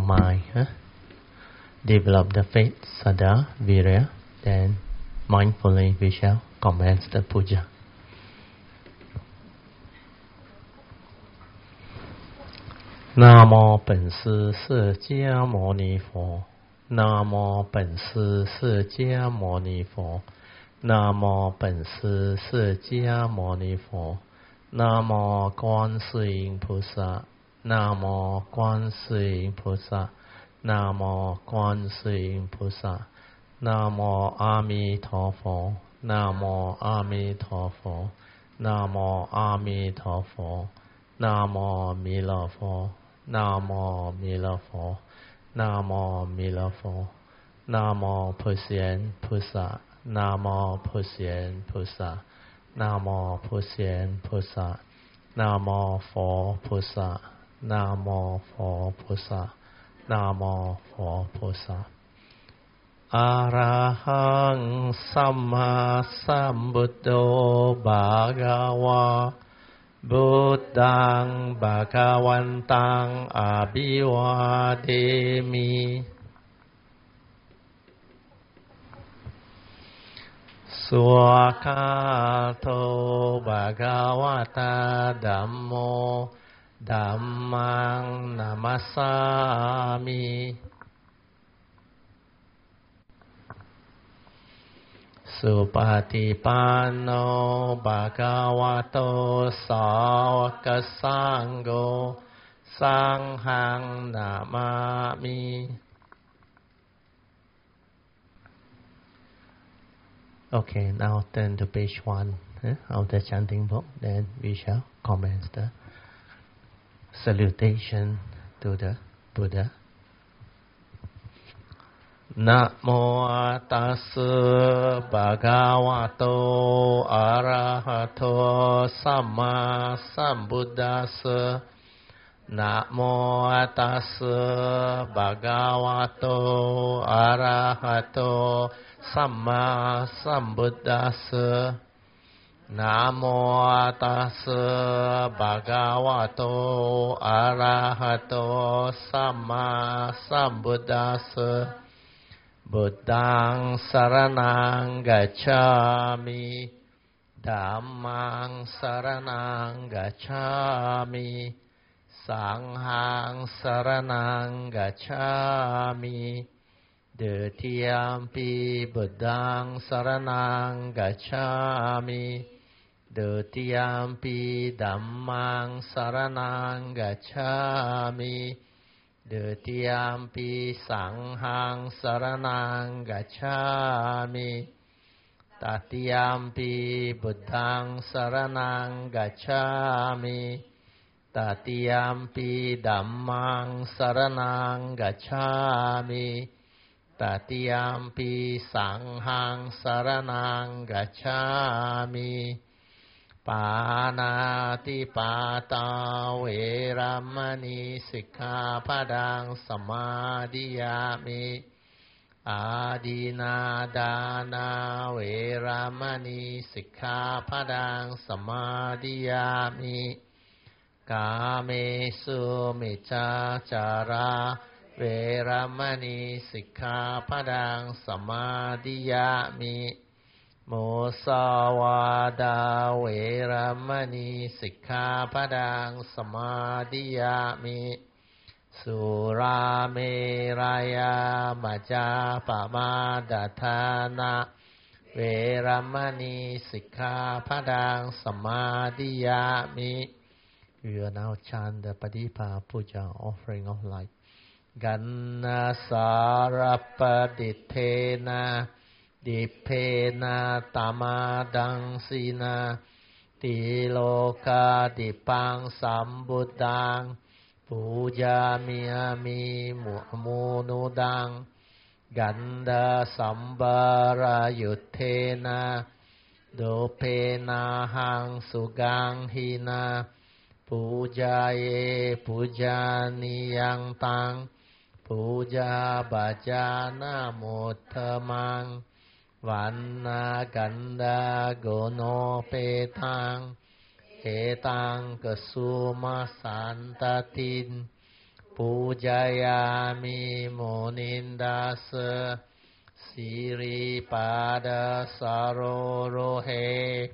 mind, develop the faith, Saddha, Virya, then mindfully we shall commence the puja. 南无本师释迦牟尼佛，南无本师释迦牟尼佛，南无本师释迦牟尼佛，南无观世音菩萨，南无观世音菩萨，南无观世音菩萨，南无阿弥陀佛，南无阿弥陀佛，南无阿弥陀佛，南无弥勒佛。南无弥勒佛，南无弥勒佛，南无普贤菩萨，南无普贤菩萨，南无普贤菩萨，南无佛菩萨，南无佛菩萨，南无佛菩萨。อะระหังสัมมาสัมพุทโธภะคะวะบุตตังภะคะวันตังอะภิวาเทมิสุขะโตภะคะวะตาธัมโมธัมมังนะมัสสามิสุปฏิปันโนภะคะวะโตสาวกสังโฆสังฆังนะมามิ Okay, now turn to page 1 of the chanting book. Then we shall commence the salutation to the Buddha. นะโมตัสสะภะคะวะโตอะระหะโตสัมมาสัมพุทธัสสะนะโมตัสสะภะคะวะโตอะระหะโตสัมมาสัมพุทธัสสะนะโมตัสสะภะคะวะโตอะระหะโตสัมมาสัมพุทธัสสะบุตตังสรณังกัจฉามิธัมมังสรณังกัจฉามิสังฆังสรณังกัจฉามิดุติยมปิบุตตังสรณังกัจฉามิดุติยมปิธัมมังสรณังกัจฉามิดุติยมปิสังฆังสรณังกัจฉามิตติยมปิบุตตังสรณังกัจฉามิตติยมปิธัมมังสรณังกัจฉามิตติยมปิสังฆังสรณังกัจฉามิปานาติปาตาเวรมณีสิกขาปดังสมาธิยามิอาดินาดานาเวรมณีสิกขาปดังสมาธิยามิกาเมสุมิจฉาจาราเวรมณีสิกขาปดังสมาธิยามิมุสาวาทาเวรมณีสิกขาปดังสมาธิยามิสุราเมรยามัจจาปมาดาทานะเวรมณีสิกขาปดังสมาธิยามิ We will now chant the Padipa Puja offering of light. Ganna sarapadittenaดิเพนะตามาดังสีนาติโลกาดิปังสัมบุตตังปูจามิอามิมุมูนุดังกันดาสัมบารายุทเทนะโดเพนะหังสุกังหินาปูจาเยปูจานิยังตังปูจาบาจานะมุตตมังวันนากันดาโกโนเปตังเอตังกสุมาสันตติน Pujayami Munindasa Siripada Sarorohe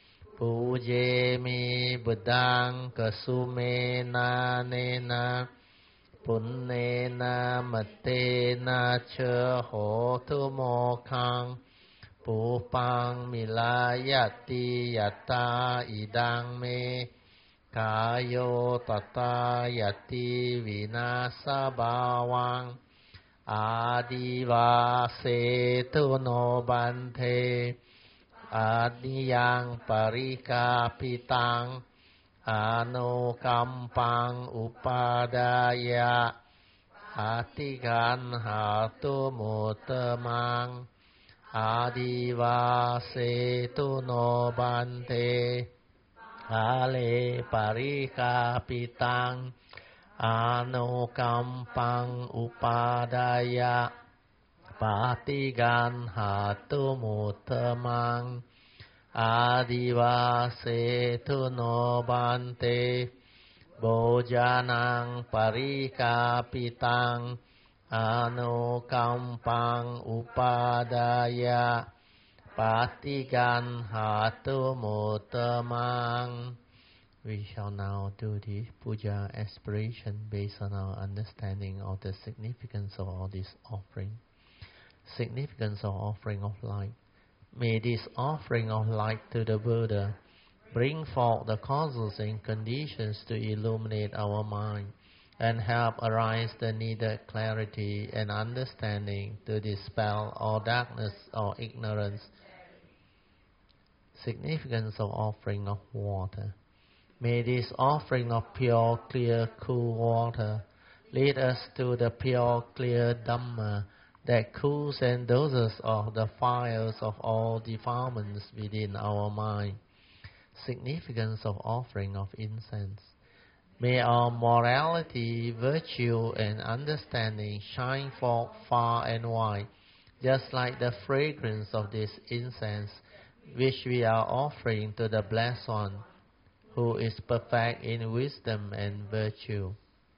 Pujemi Buddhang Kasumena Nena Punnena Matena Cha Hotu Mokhang Pupang Milayati Yata Idang Me Kayo Tata Yati Vinasa Bawang Adiva Setu No Bante Adiyang Parikapitang Anukampang Upadaya Atigan Hatu Mutamang Adiva Setu No Bante Ale Parikapitang Anukampang Upadaya Patigan Hatu Mutamang Adiva Setu No Bante Bojanang Parikapitang Anukampang Upadaya Patigan Hatu Mutamang. We shall now do the puja aspiration based on our understanding of the significance of all this offering. Significance of offering of light. May this offering of light to the Buddha bring forth the causes and conditions to illuminate our mind and help arise the needed clarity and understanding to dispel all darkness or ignorance. Significance of offering of water. May this offering of pure, clear, cool water lead us to the pure, clear Dhamma that cools and doses off the fires of all defilements within our mind. Significance of offering of incense. May our morality, virtue, and understanding shine forth far and wide, just like the fragrance of this incense, which we are offering to the Blessed One, who is perfect in wisdom and virtue.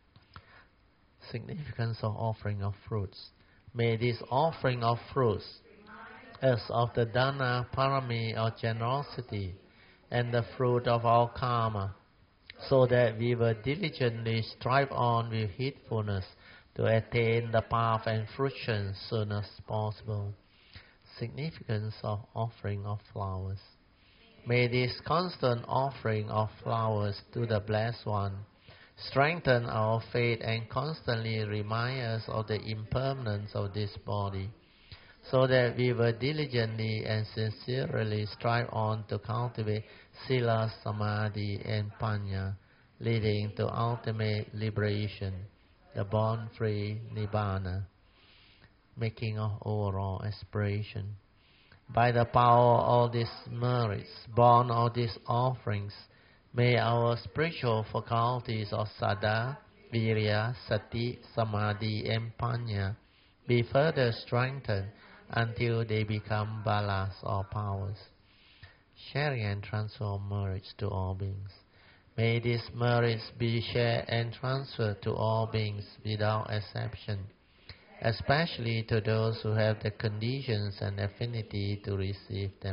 Significance of offering of fruits. May this offering of fruits, as of the dana parami of generosity, and the fruit of our karma, so that we will diligently strive on with heedfulness to attain the path and fruition soon as possible. Significance of offering of flowers. May this constant offering of flowers to the Blessed One strengthen our faith and constantly remind us of the impermanence of this body, so that we will diligently and sincerely strive on to cultivate Sila, Samadhi, and Panya, leading to ultimate liberation, the born-free Nibbana, making of overall aspiration. By the power of all these merits, born of these offerings, may our spiritual faculties of Saddha, Virya, Sati, Samadhi, and Panya be further strengthened until they become balas or powers. Sharing and transfer of merits to all beings. May these merits be shared and transferred to all beings without exception, especially to those who have the conditions and affinity to receive them.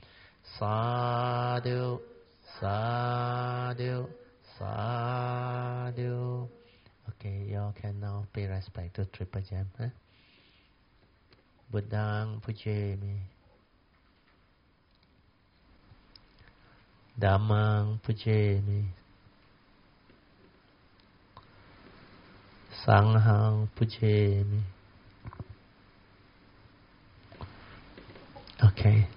Sadhu, sadhu, sadhu. Okay, y'all can now pay respect to Triple Gem. Buddhang pujemi. Dhammang pujemi. Sanghang pujemi. Okay.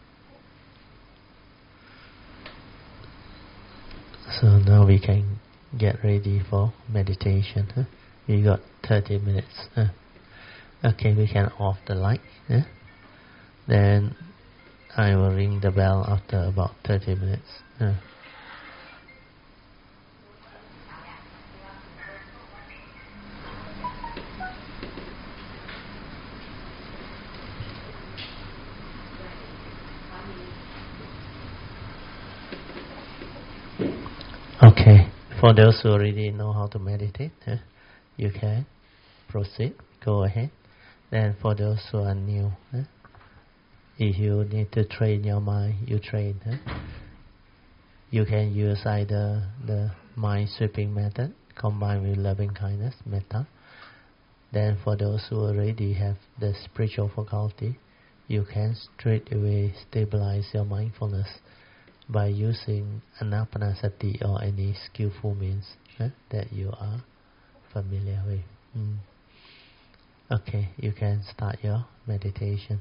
So now we can get ready for meditation. We got 30 minutes. Okay, we can off the light. Then I will ring the bell after about 30 minutes. Okay, for those who already know how to meditate, you can proceed, go ahead. Then for those who are new, if you need to train your mind, you train. You can use either the mind sweeping method combined with loving kindness, metta. Then for those who already have the spiritual faculty, you can straight away stabilize your mindfulness by using anapanasati or any skillful means that you are familiar with. Okay, you can start your meditation.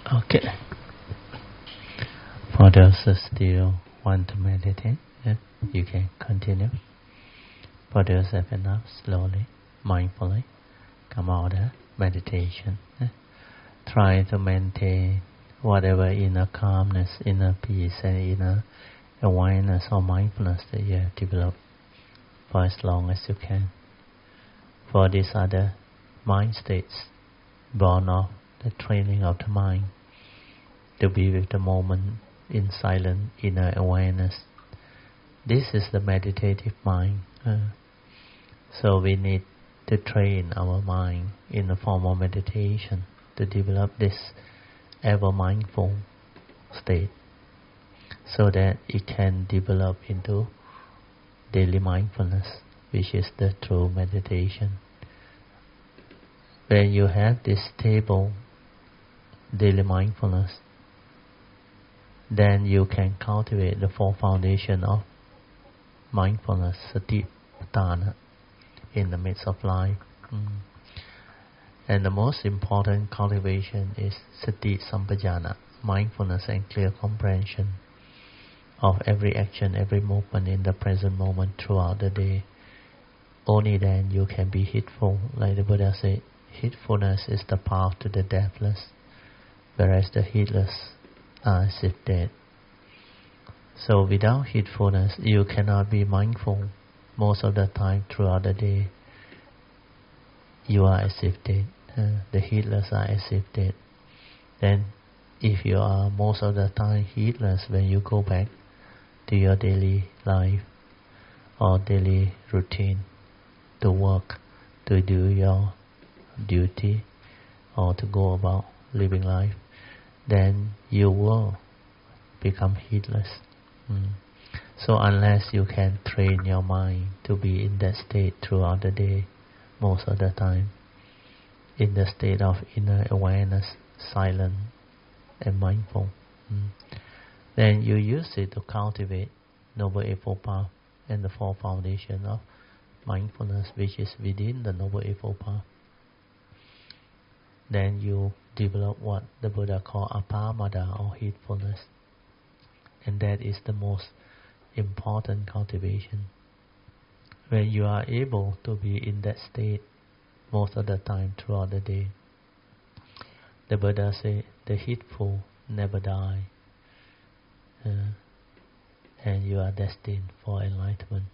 Okay. For those who still want to meditate, you can continue. For those who have enough, slowly, mindfully, come out of meditation. Try to maintain whatever inner calmness, inner peace, and inner awareness or mindfulness that you have developed for as long as you can. For these other mind states, born of the training of the mind, to be with the moment in silent inner awareness. This is the meditative mind. So we need to train our mind in the form of meditation to develop this ever mindful state so that it can develop into daily mindfulness, which is the true meditation. When you have this stable daily mindfulness, then you can cultivate the four foundation of mindfulness, sati, patthana, in the midst of life. And the most important cultivation is sati sampajana, mindfulness and clear comprehension of every action, every movement in the present moment throughout the day. Only then you can be heedful. Like the Buddha said, heedfulness is the path to the deathless, whereas the heedless are as if dead. So without heedfulness, you cannot be mindful. Most of the time throughout the day, you are as if dead. The heedless are as if dead. Then if you are most of the time heedless, when you go back to your daily life or daily routine, to work, to do your duty, or to go about living life, then you will become heedless. So unless you can train your mind to be in that state throughout the day, most of the time, in the state of inner awareness, silent and mindful, then you use it to cultivate Noble Eightfold Path and the four foundation of mindfulness, which is within the Noble Eightfold Path. Then you develop what the Buddha called apamada, or heedfulness, and that is the most important cultivation. When you are able to be in that state most of the time throughout the day, the Buddha said, the heedful never die, and you are destined for enlightenment.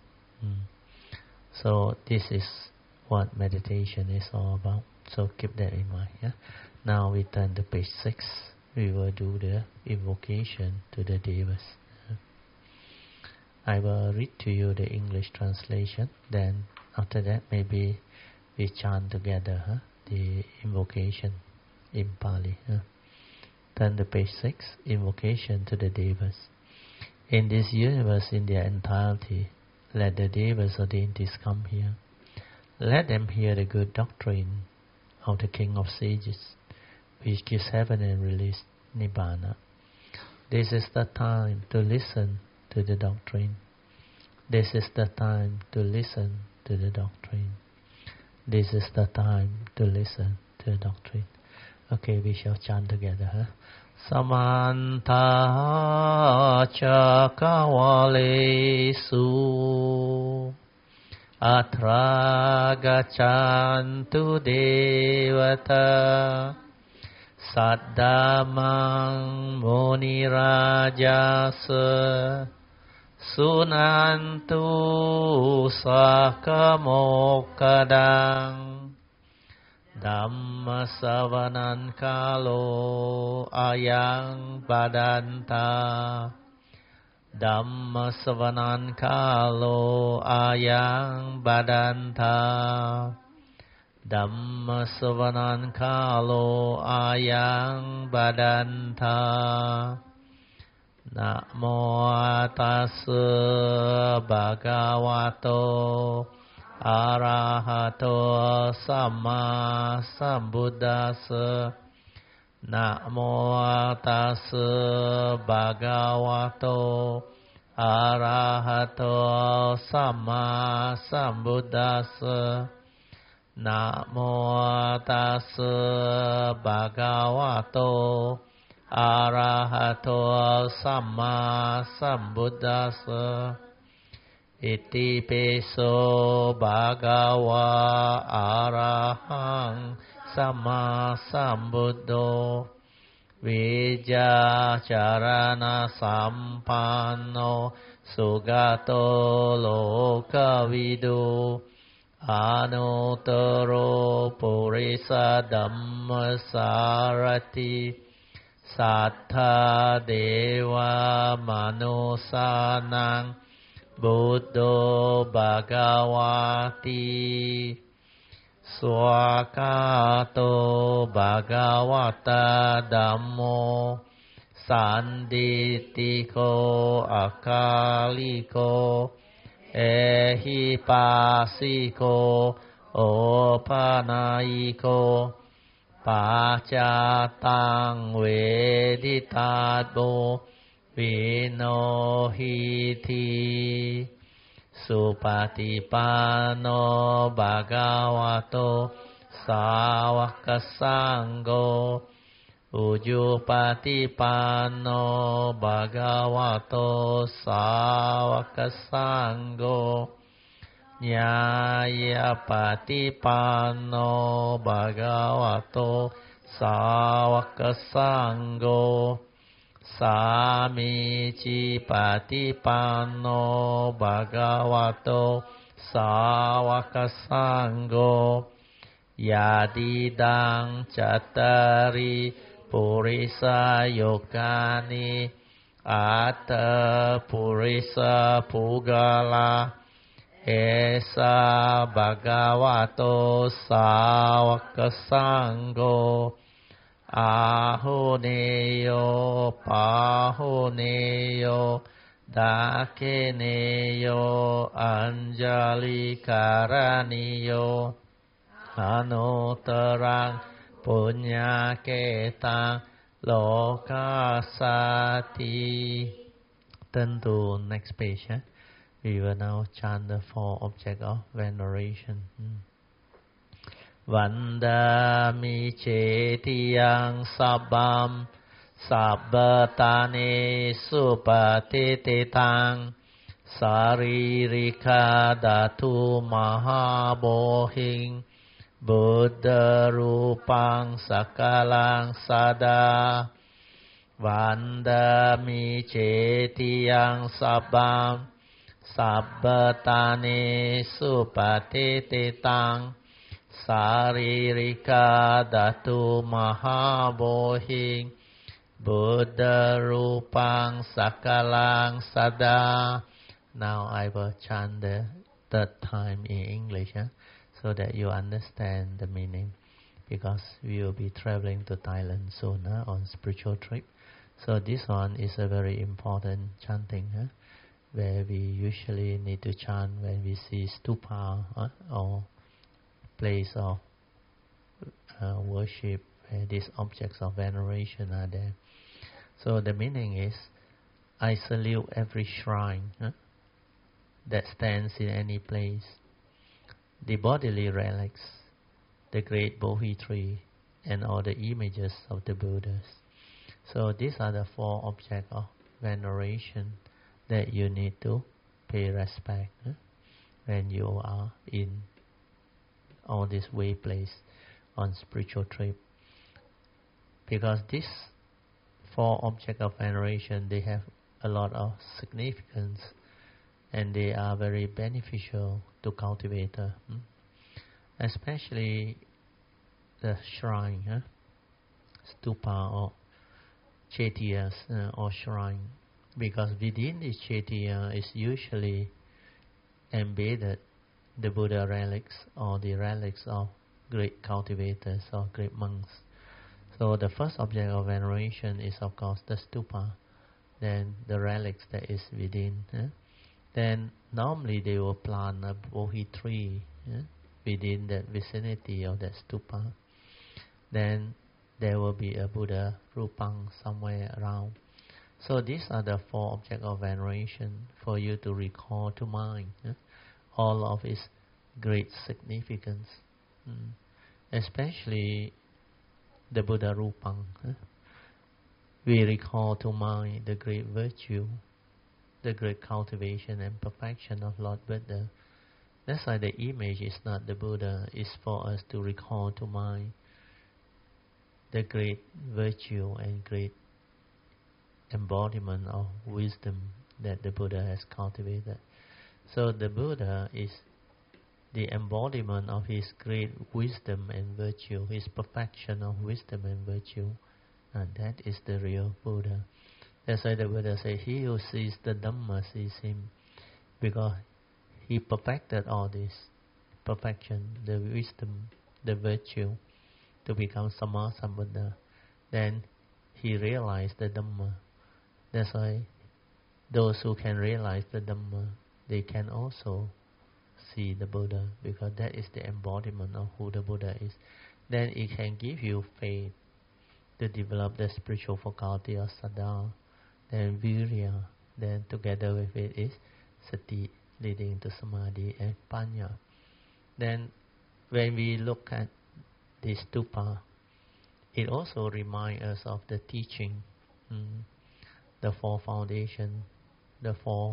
So this is what meditation is all about. So keep that in mind. Now we turn to page 6. We will do the invocation to the Devas. I will read to you the English translation. Then after that, maybe we chant together the invocation in Pali. Turn to page 6. Invocation to the Devas. In this universe in their entirety, let the Devas or deities come here. Let them hear the good doctrine of the King of Sages, which gives heaven and release Nibbana. This is the time to listen to the doctrine. This is the time to listen to the doctrine. This is the time to listen to the doctrine. Okay, we shall chant together. Samanta Chakawalesu Atra Gachantu Devata Saddamang Munirajasa Sunantu Sakamokadang Dhamma Savanan Kalo Ayang Badanta Dhamma Savanan Kalo Ayang Badanta Dhamma Savanan Kalo Ayang Badanta Namo Tassa Bhagavato Arahato Samma Sambuddhassa. Namo Tassa Bhagavato Arahato Samma Sambuddhassa. Namo Tassa Bhagavato อะระหะโตสัมมาสัมพุทธัสสะอิติปิโสภะคะวะอะระหังสัมมาสัมพุทโธวิจาจารณสัมปันโนสุขโตโลกวิดูอนุตตรปุริสธัมมสารถิสัทธาเทวมนุสสานังบุตโตภควาติสวากาโตภควตาธัมโมสันติติโกอะคาลิโกเอหิปัสสิโกโอปานายิโกปัจจตังเวทิตาโตวิโนหิติสุปฏิปันโนภะคะวะโตสาวกสังโฆอุจุปฏิปันโนภะคะวะโตสาวกสังโฆญาญาปฏิปันโนภะคะวะโตสาวกสังโฆสามีจิปฏิปันโนภะคะวะโตสาวกสังโฆญาติดังจัตตาริปุริสโยคานิอัตตปุริสภูกาลาเอสะภะคะวะโตสาวกสังโฆอาหุเนโยปาหุเนโยดาเคเนโยอัญจาลิการณิโยอนุตตรังปุญญาเกตังโลกัสสติ Turn to next page. We will now chant the four objects of veneration. Vandami cetiyang sabbam sabbatane supatititang saririka datu mahabohing Buddha rupang sakalang sada Vandami cetiyang sabbam sabbatane supatititang Saririka datu mahabohing Buddha rupang sakalang sada. Now I will chant the third time in English so that you understand the meaning, because we will be traveling to Thailand soon on spiritual trip. So this one is a very important chanting where we usually need to chant when we see stupa or place of worship where these objects of veneration are there. So the meaning is, I salute every shrine that stands in any place, the bodily relics, the great Bodhi tree, and all the images of the Buddhas. So these are the four objects of veneration that you need to pay respect when you are in all this way place on spiritual trip, because these four objects of veneration, they have a lot of significance and they are very beneficial to cultivator, especially the shrine, stupa or chetiyas or shrine, because within this chetya is usually embedded the Buddha relics or the relics of great cultivators or great monks. So the first object of veneration is of course the stupa, then the relics that is within. Then normally they will plant a Bodhi tree within that vicinity of that stupa. Then there will be a Buddha rupang somewhere around. So these are the four objects of veneration for you to recall to mind. All of its great significance, especially the Buddha Rupang, we recall to mind the great virtue, the great cultivation and perfection of Lord Buddha. That's why the image is not the Buddha, it's for us to recall to mind the great virtue and great embodiment of wisdom that the Buddha has cultivated. So the Buddha is the embodiment of his great wisdom and virtue, his perfection of wisdom and virtue, and that is the real Buddha. That's why the Buddha says, he who sees the Dhamma sees him, because he perfected all this perfection, the wisdom, the virtue, to become Samma Sambuddha. Then he realized the Dhamma. That's why those who can realize the Dhamma, they can also see the Buddha, because that is the embodiment of who the Buddha is. Then it can give you faith to develop the spiritual faculty of Saddha, then Virya, then together with it is Sati, leading to Samadhi and Panya. Then when we look at this stupa, it also reminds us of the teaching, the four foundations, the four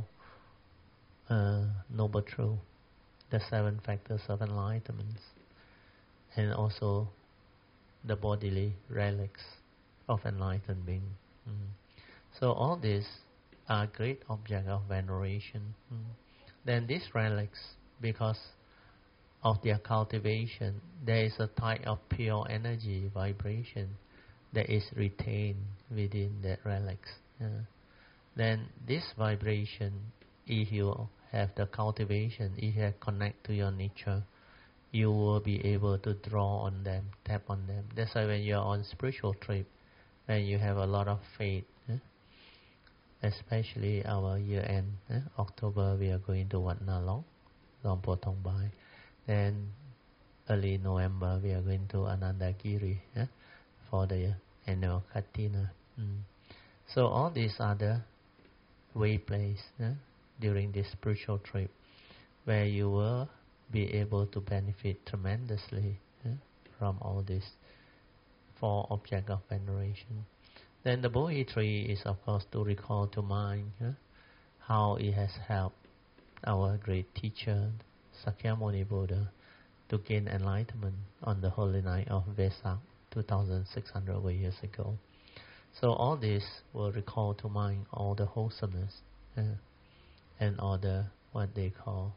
noble truths, the 7 factors of enlightenment, and also the bodily relics of enlightened being. So all these are great objects of veneration. Then these relics, because of their cultivation, there is a type of pure energy, vibration, that is retained within the relics. Then this vibration, if you have the cultivation, if you connect to your nature, you will be able to draw on them, tap on them. That's why when you are on spiritual trip, when you have a lot of faith, especially our year-end, October we are going to Wat Na Long Po Thong Bai. Then early November we are going to Anandagiri for the annual Katina. So all these are the way place during this spiritual trip where you will be able to benefit tremendously from all these 4 objects of veneration. Then the Bodhi tree is of course to recall to mind how it has helped our great teacher Sakyamuni Buddha to gain enlightenment on the holy night of Vesak 2,600 years ago. So all this will recall to mind all the wholesomeness and all the what they call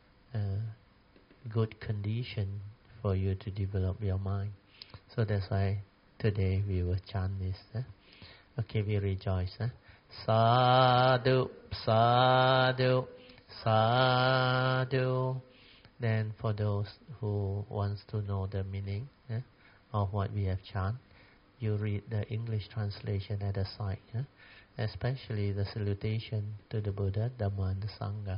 good condition for you to develop your mind. So that's why today we will chant this. Okay, we rejoice. Sadhu, sadhu, sadhu. Then for those who wants to know the meaning of what we have chanted, you read the English translation at the side, especially the salutation to the Buddha, Dhamma and the Sangha.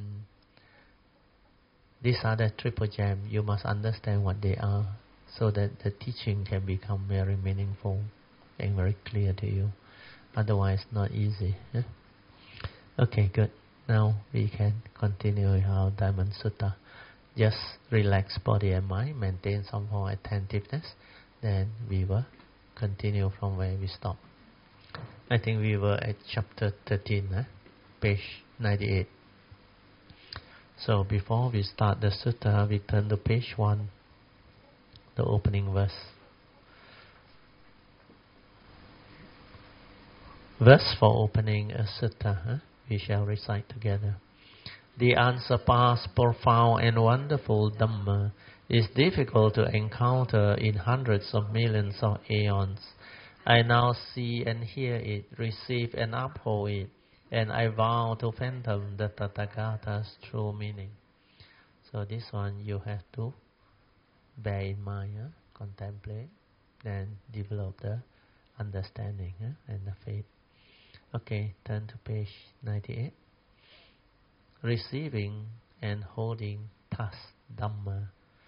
These are the triple gem. You must understand what they are, so that the teaching can become very meaningful and very clear to you. Otherwise, not easy. Okay, good. Now we can continue with our Diamond Sutta. Just relax body and mind, maintain some more attentiveness. Then we will continue from where we stopped. I think we were at chapter 13, page 98. So before we start the sutta, we turn to page 1, the opening verse. Verse for opening a sutta, we shall recite together. The unsurpassed, profound and wonderful Dhamma is difficult to encounter in hundreds of millions of aeons. I now see and hear it, receive and uphold it, and I vow to fathom the Tathagata's true meaning. So this one you have to bear in mind, contemplate, then develop the understanding and the faith. Okay, turn to page 98. Receiving and holding thus Dhamma.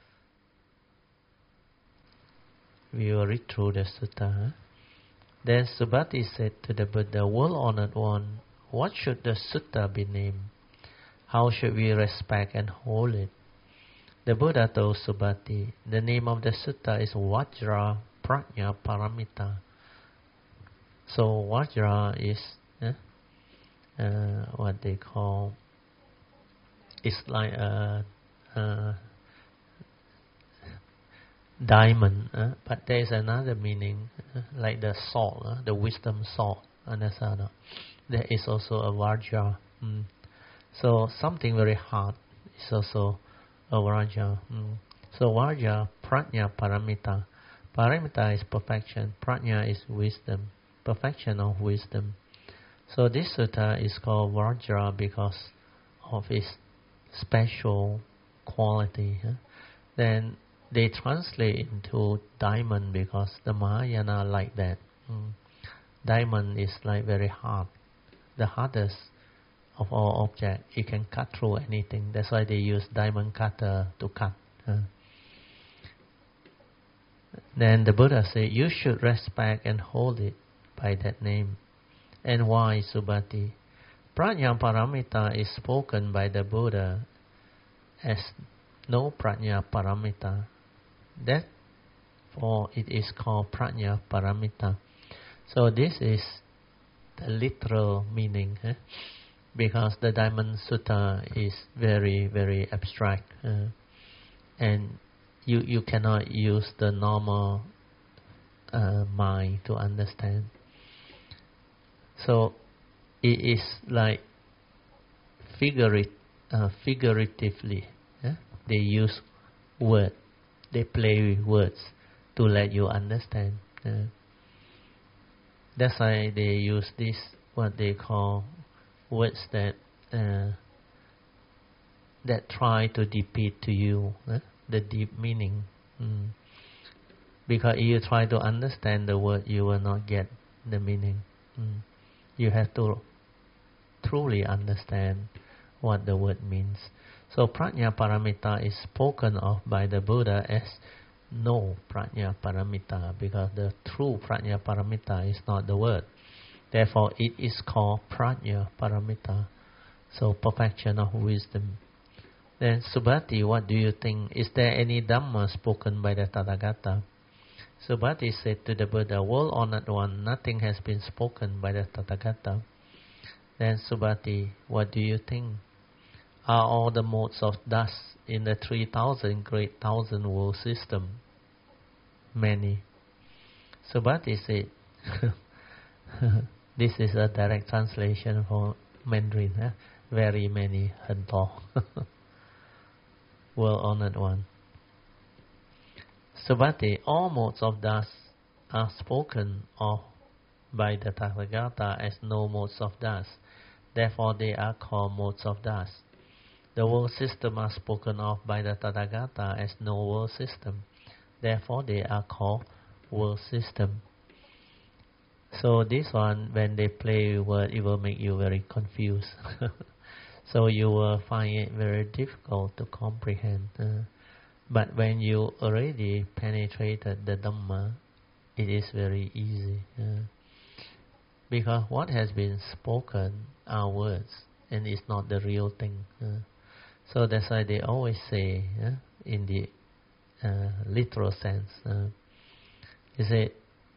We will read through the sutta. Then Subhati said to the Buddha, World-honored one, what should the sutta be named? How should we respect and hold it? The Buddha told Subhati, the name of the sutta is Vajra Prajna Paramita. So Vajra is what they call, it's like a diamond, but there is another meaning, like the sword, the wisdom sword. Understand? There is also a Vajra. So something very hard is also a Vajra. So Vajra, Prajna, Paramita. Paramita is perfection. Prajna is wisdom, perfection of wisdom. So this sutta is called Vajra because of its special quality. Then they translate into diamond because the Mahayana like that. Diamond is like very hard, the hardest of all objects. It can cut through anything. That's why they use diamond cutter to cut. Then the Buddha said, you should respect and hold it by that name. And why, Subhati? Prajna Paramita is spoken by the Buddha as no Prajna Paramita. Therefore, it is called Prajna Paramita. So this is the literal meaning, because the Diamond Sutta is very, very abstract, and you cannot use the normal mind to understand. So it is like figuratively. They use words, they play with words to let you understand. That's why they use this, what they call words that try to depict to you the deep meaning. Because if you try to understand the word, you will not get the meaning. You have to truly understand what the word means. So Prajna Paramita is spoken of by the Buddha as no Prajna Paramita, because the true Prajna Paramita is not the word. Therefore, it is called Prajna Paramita. So perfection of wisdom. Then Subhati, what do you think? Is there any Dhamma spoken by the Tathagata? Subhati said to the Buddha, World Honored One, nothing has been spoken by the Tathagata. Then Subhati, what do you think? Are all the modes of dust in the 3,000 great thousand world system many? Subhati said, this is a direct translation for Mandarin. Very many, 很多. World Honored One. Subhati, all modes of dust are spoken of by the Tathagata as no modes of dust. Therefore, they are called modes of dust. The world system are spoken of by the Tathagata as no world system. Therefore, they are called world system. So this one, when they play word, it will make you very confused. So you will find it very difficult to comprehend. But when you already penetrated the Dhamma, it is very easy. Because what has been spoken are words, and it's not the real thing. So that's why they always say, in the literal sense, they say,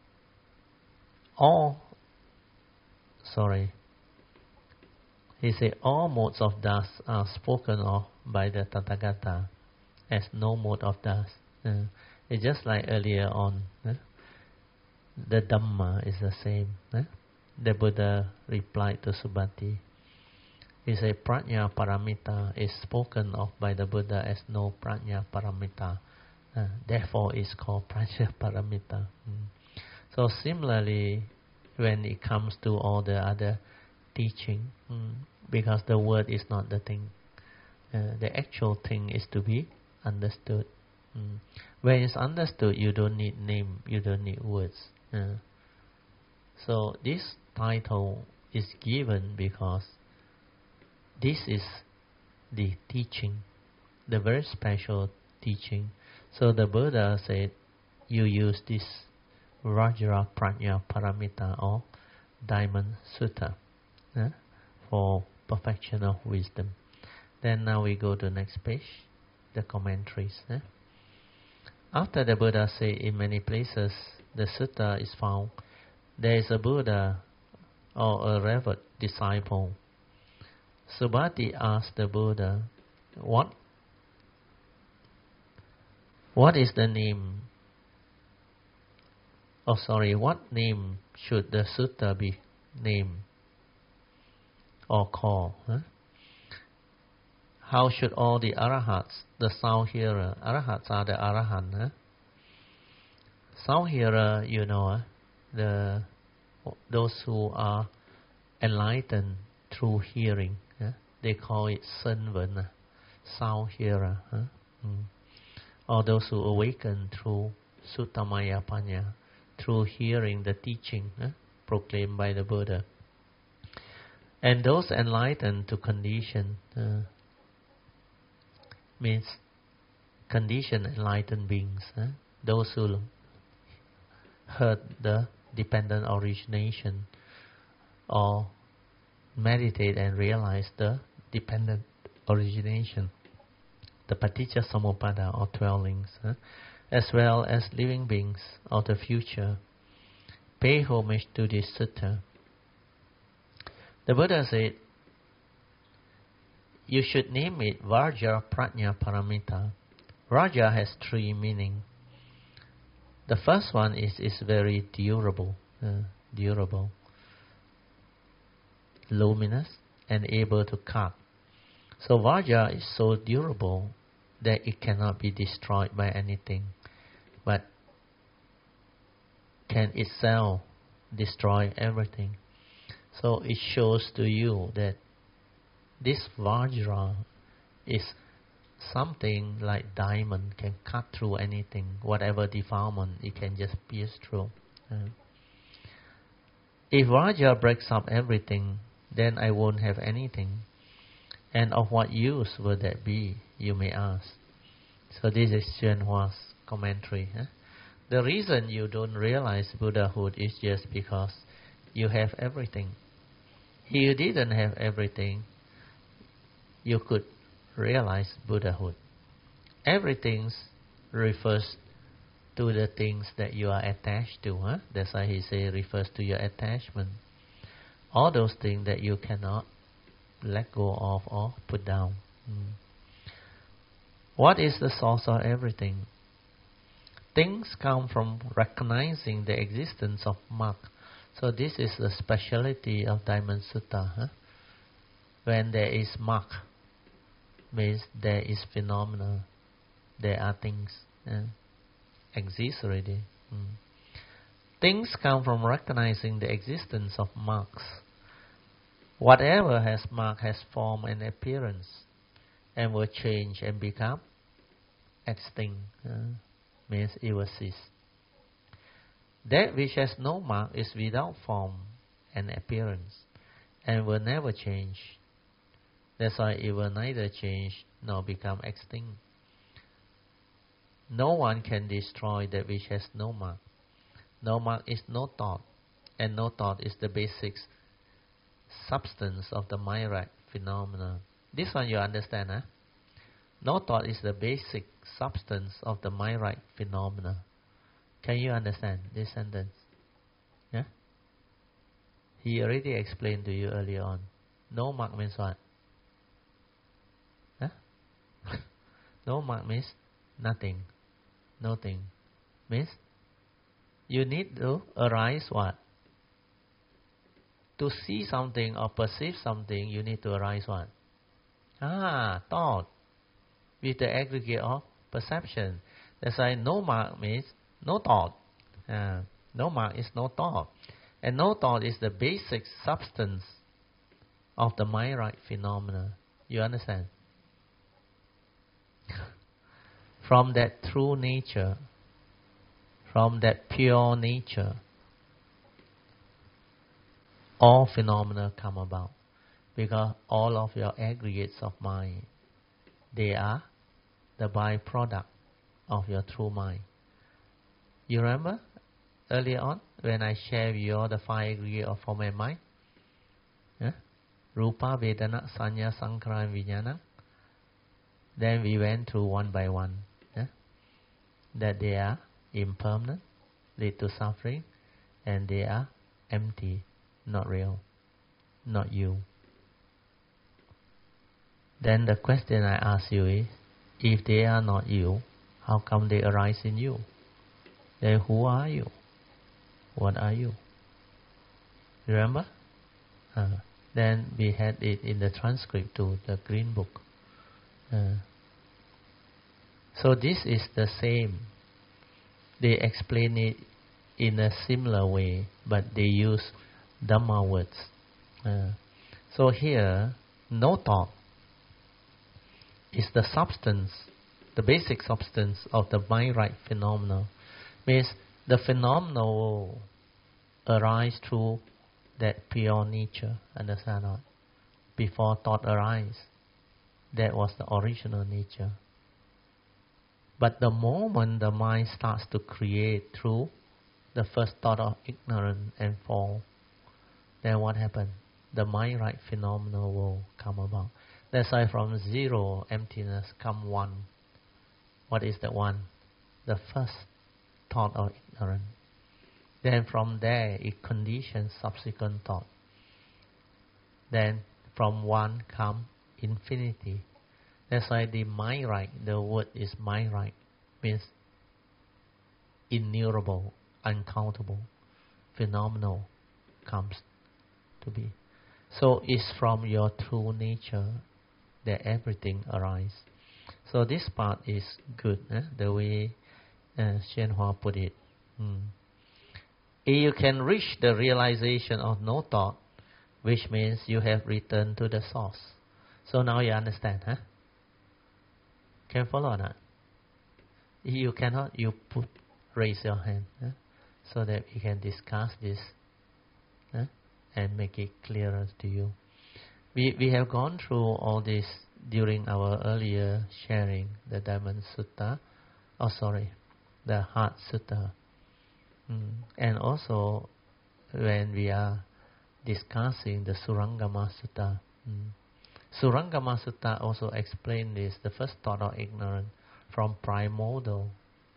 he said, all modes of dust are spoken of by the Tathagata as no mode of dust. It's just like earlier on, the Dhamma is the same. The Buddha replied to Subhati. He said, Prajna Paramita is spoken of by the Buddha as no Prajna Paramita. Therefore, it's called Prajna Paramita. So similarly, when it comes to all the other teaching, because the word is not the thing, the actual thing is to be understood. When it's understood, you don't need name, you don't need words. So this title is given because this is the teaching, the very special teaching. So the Buddha said, you use this Vajra Prajna Paramita or Diamond Sutta for perfection of wisdom. Then now we go to the next page, the commentaries. After the Buddha said in many places, the sutta is found, there is a Buddha or a revered disciple. Subhati asked the Buddha, what is the name? What name should the sutta be named or called? How should all the arahats, the sound hearer, arahats are the arahant, sound hearer, those who are enlightened through hearing, they call it senvana, sound hearer, or those who awaken through suttamaya panya, through hearing the teaching proclaimed by the Buddha. And those enlightened to condition means conditioned enlightened beings, those who heard the dependent origination or meditate and realize the dependent origination, the paticca samuppada or 12 links, as well as living beings of the future, pay homage to this sutta. The Buddha said, you should name it Vajra Prajna Paramita. Vajra has 3 meanings. The first one is very durable, luminous, and able to cut. So Vajra is so durable that it cannot be destroyed by anything, but can itself destroy everything. So it shows to you that this Vajra is something like diamond, can cut through anything, whatever defilement, it can just pierce through. If Vajra breaks up everything, then I won't have anything. And of what use would that be, you may ask. So this is Xuan Hua's commentary. The reason you don't realize Buddhahood is just because you have everything. If you didn't have everything, you could realize Buddhahood. Everything refers to the things that you are attached to. That's why he says refers to your attachment. All those things that you cannot let go of or put down. What is the source of everything? Things come from recognizing the existence of mark. So this is the speciality of Diamond Sutta. When there is mark, means there is phenomena, there are things exist already. Things come from recognizing the existence of marks. Whatever has mark has form and appearance, and will change and become extinct. Means it will cease. That which has no mark is without form and appearance, and will never change. That's why it will neither change nor become extinct. No one can destroy that which has no mark. No mark is no thought, and no thought is the basic substance of the mind-right phenomena. This one you understand, huh? No thought is the basic substance of the mind-right phenomena. Can you understand this sentence? Yeah? He already explained to you earlier on. No mark means what? Huh? No mark means nothing. Nothing. Means you need to arise what? To see something or perceive something, you need to arise what? Thought. With the aggregate of perception. That's why no mark means no thought. No mark is no thought. And no thought is the basic substance of the mind-right phenomena. You understand? From that true nature, from that pure nature, all phenomena come about. Because all of your aggregates of mind, they are the byproduct of your true mind. You remember earlier on when I shared with you all the 5 aggregates of form and mind? Rupa, Vedana, Sanya, Sankhara, and Vijnana. Then we went through one by one. That they are impermanent, lead to suffering, and they are empty, not real, not you. Then the question I ask you is, if they are not you, how come they arise in you? Then who are you? What are you? Remember? Then we had it in the transcript to the Green Book. So this is the same. They explain it in a similar way, but they use Dhamma words. So here, no thought is the substance, the basic substance of the mind-right phenomenon. Means the phenomenon will arise through that pure nature, understand not? Before thought arise, that was the original nature. But the moment the mind starts to create through the first thought of ignorance and fall, then what happens? The mind-right phenomena will come about. That's why from zero, emptiness, come one. What is the one? The first thought of ignorance. Then from there, it conditions subsequent thought. Then from one come infinity. That's why the mind-right, the word is mind-right, means innumerable, uncountable, phenomenal comes to be. So it's from your true nature that everything arises. So this part is good, the way Xian Hua put it. If you can reach the realization of no thought, which means you have returned to the source. So now you understand, Can you follow that? If you cannot, you raise your hand, so that we can discuss this, and make it clearer to you. We have gone through all this during our earlier sharing, the Diamond Sutta, the Heart Sutta, and also when we are discussing the Surangama Sutta. Surangama Sutta also explains this, the first thought of ignorance, from primordial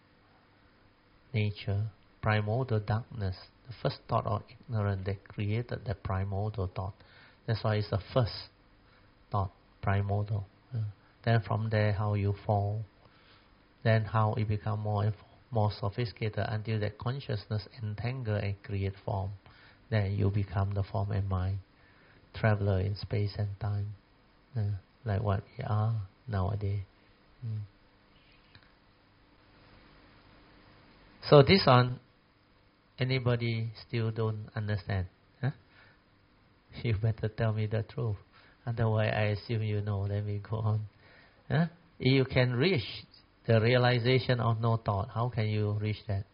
nature, primordial darkness, the first thought of ignorance that created the primordial thought. That's why it's the first thought, primordial. Then from there, how you fall. Then how it become more and more sophisticated until that consciousness entangle and create form. Then you become the form and mind, traveler in space and time, like what we are nowadays. So this one, anybody still don't understand? You better tell me the truth. Otherwise, I assume you know. Let me go on. If you can reach the realization of no thought, how can you reach that?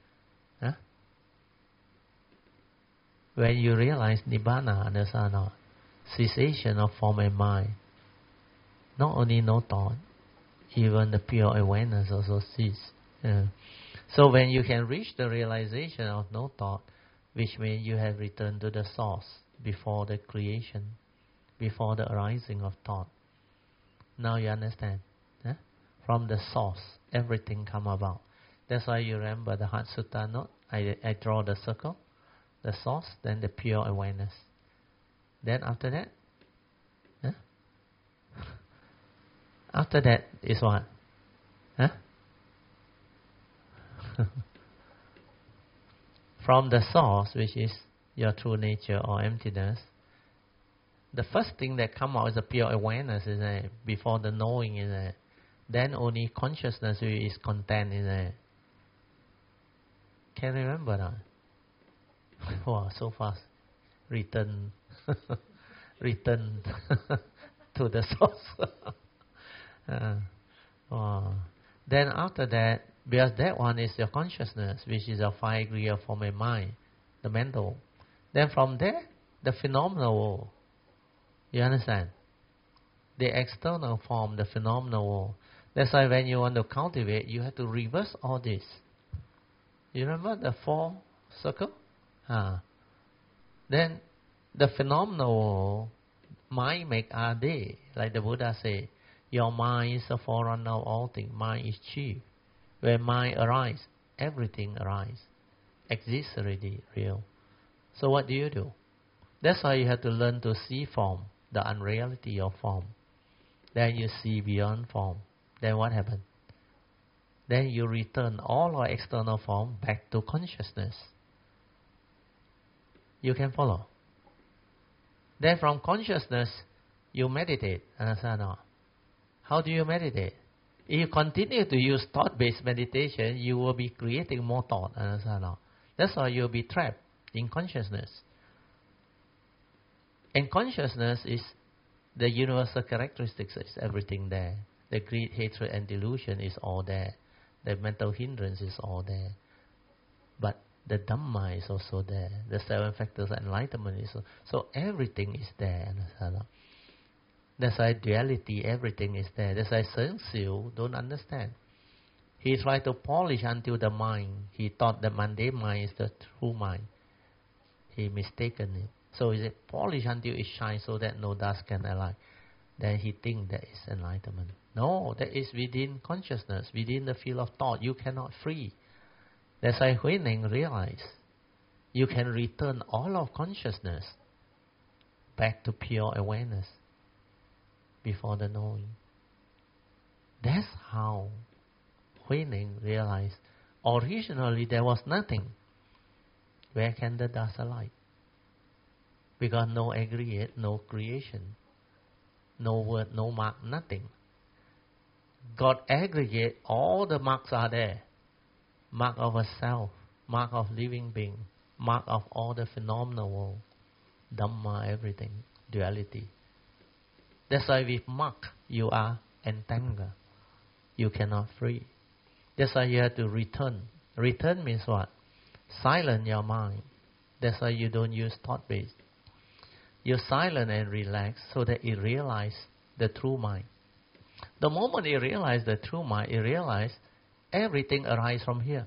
When you realize Nibbana, understand not? Cessation of form and mind. Not only no thought, even the pure awareness also cease. So when you can reach the realization of no thought, which means you have returned to the source before the creation, before the arising of thought. Now you understand? From the source, everything come about. That's why you remember the Heart Sutta note. I draw the circle, the source, then the pure awareness. Then after that, after that is what? From the source, which is your true nature or emptiness, the first thing that come out is the pure awareness, isn't it? Before the knowing, isn't it? Then only consciousness is content, isn't it? Can you remember that? Wow, so fast. Return to the source. Wow. Then after that, because that one is your consciousness, which is a 5 degree of form and mind, the mental. Then from there, the phenomenal world. You understand? The external form, the phenomenal world. That's why when you want to cultivate, you have to reverse all this. You remember the 4 circle? Then the phenomenal world, mind make are they. Like the Buddha say, your mind is the forerunner of all things. Mind is chief. When mind arises, everything arises. Exists already, real. So what do? That's why you have to learn to see form, the unreality of form. Then you see beyond form. Then what happens? Then you return all our external form back to consciousness. You can follow. Then from consciousness, you meditate. Understand? How do you meditate? If you continue to use thought-based meditation, you will be creating more thought. Understand? That's why you'll be trapped in consciousness. And consciousness is the universal characteristics. Is everything there. The greed, hatred, and delusion is all there. The mental hindrance is all there. But the Dhamma is also there. The 7 factors of enlightenment is also. So everything is there. Understand? That's why duality, everything is there. That's why Seng Siu don't understand. He tried to polish until the mind. He thought the mundane mind is the true mind. He mistaken it. So he said, polish until it shines so that no dust can alight. Then he think that is enlightenment. No, that is within consciousness, within the field of thought. You cannot free. That's why Huineng realized you can return all of consciousness back to pure awareness before the knowing. That's how Huineng realized originally there was nothing. Where can the dust alight? Because no aggregate, no creation, no word, no mark, nothing. God aggregate, all the marks are there. Mark of a self, mark of living being, mark of all the phenomenal world, Dhamma, everything, duality. That's why with mark, you are entangled. You cannot free. That's why you have to return. Return means what? Silence your mind. That's why you don't use thought-based. You silent and relax so that it realizes the true mind. The moment it realizes the true mind, it realizes everything arises from here.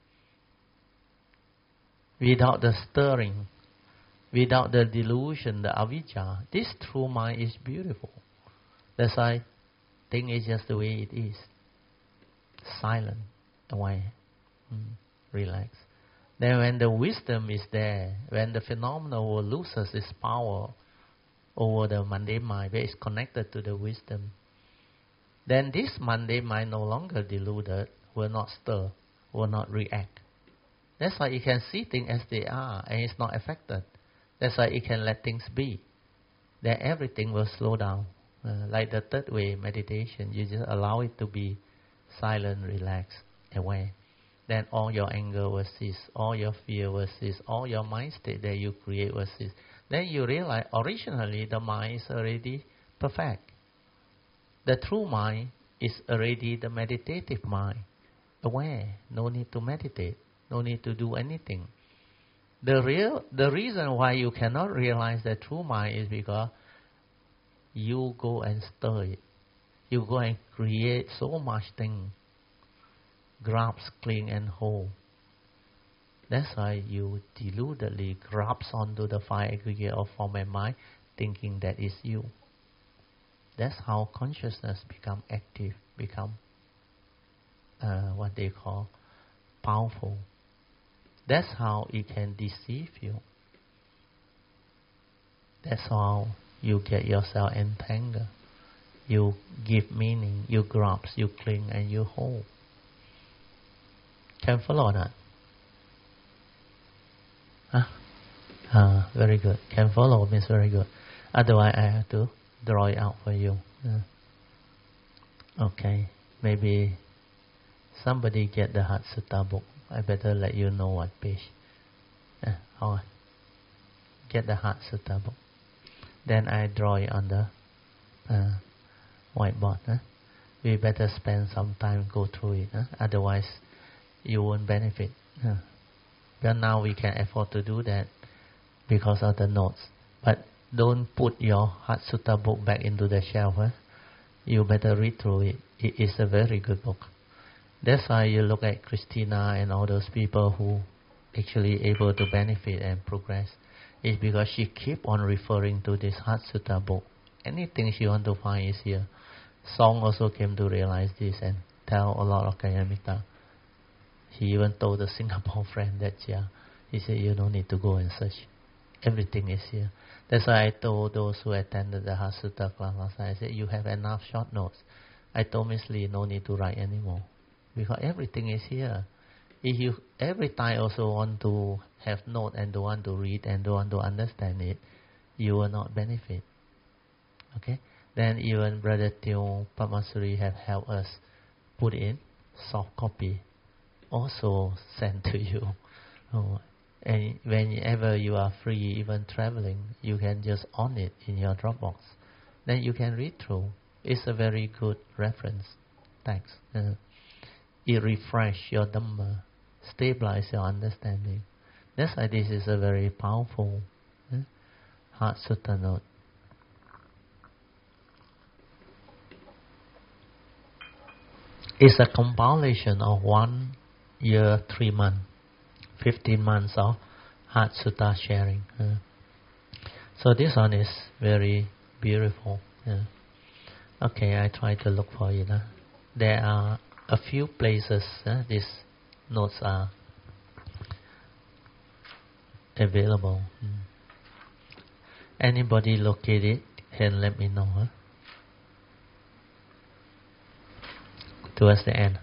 Without the stirring, without the delusion, the avijja, this true mind is beautiful. That's why thing is just the way it is. Silent, away, relax. Then when the wisdom is there, when the phenomenal world loses its power over the mundane mind, where it's connected to the wisdom, then this mundane mind no longer deluded, will not stir, will not react. That's why it can see things as they are and it's not affected. That's why it can let things be. Then everything will slow down. Like the third way meditation, you just allow it to be silent, relaxed, aware. Then all your anger will cease, all your fear will cease, all your mind state that you create will cease. Then you realize originally the mind is already perfect. The true mind is already the meditative mind, aware, no need to meditate, no need to do anything. The reason why you cannot realize the true mind is because you go and stir it. You go and create so much thing. Grasp, cling and hold. That's why you deludedly grasp onto the 5 aggregate of form and mind, thinking that is you. That's how consciousness become active, become what they call powerful. That's how it can deceive you. That's how you get yourself entangled. You give meaning, you grasp, you cling and you hold. Can follow that? Very good. Can follow means very good. Otherwise I have to draw it out for you. Okay. Maybe somebody get the Heart Sutta book. I better let you know what page. Get the Heart Sutta book. Then I draw it on the whiteboard. We better spend some time go through it. Otherwise you won't benefit. But now we can afford to do that because of the notes. But don't put your Heart Sutta book back into the shelf. You better read through it. It is a very good book. That's why you look at Christina and all those people who actually able to benefit and progress. It's because she keep on referring to this Heart Sutta book. Anything she want to find is here. Song also came to realize this and tell a lot of Kalyana Mitta. He even told the Singapore friend that He said, you don't need to go and search. Everything is here. That's why I told those who attended the Hatha class last night, I said, you have enough short notes. I told Miss Lee, no need to write anymore. Because everything is here. If you every time also want to have note and don't want to read and don't want to understand it, you will not benefit. Okay? Then even Brother Teo Pamasuri have helped us put in soft copy, also sent to you. Oh, and whenever you are free, even traveling, you can just on it in your Dropbox. Then you can read through. It's a very good reference. Thanks. It refresh your Dhamma, stabilize your understanding. That's why this is a very powerful Heart Sutta note. It's a compilation of 1 year, 3 months, 15 months of Heart Sutta sharing. So this one is very beautiful. Okay, I try to look for it. There are a few places these notes are available. Anybody locate it can let me know. Towards the end.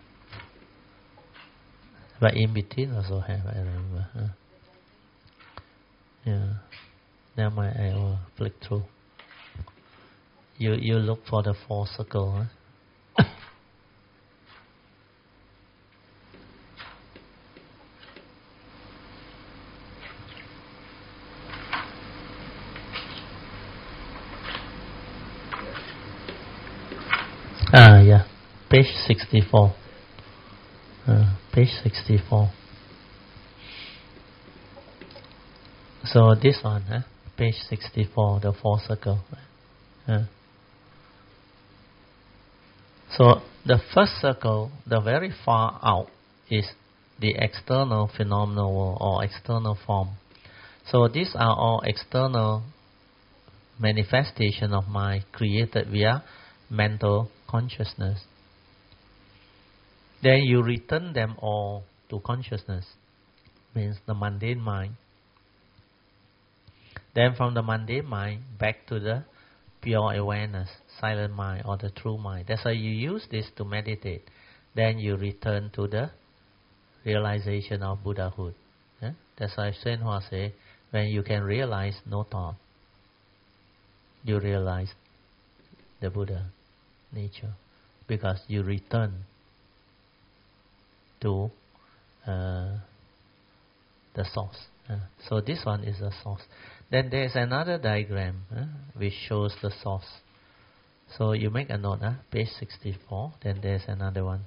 But in between also have, I remember. Yeah. Now I will flick through. You look for the 4 circle. Yeah. Page 64. Page 64. So this one, page 64, the 4 circle. So the first circle, the very far out, is the external phenomenal world or external form. So these are all external manifestation of mind created via mental consciousness. Then you return them all to consciousness, means the mundane mind. Then from the mundane mind back to the pure awareness, silent mind or the true mind. That's why you use this to meditate. Then you return to the realization of Buddhahood. That's why Xuan Hua say, when you can realize no thought, you realize the Buddha nature, because you return to the source. So this one is the source. Then there is another diagram which shows the source. So you make a note, page 64. Then there is another one.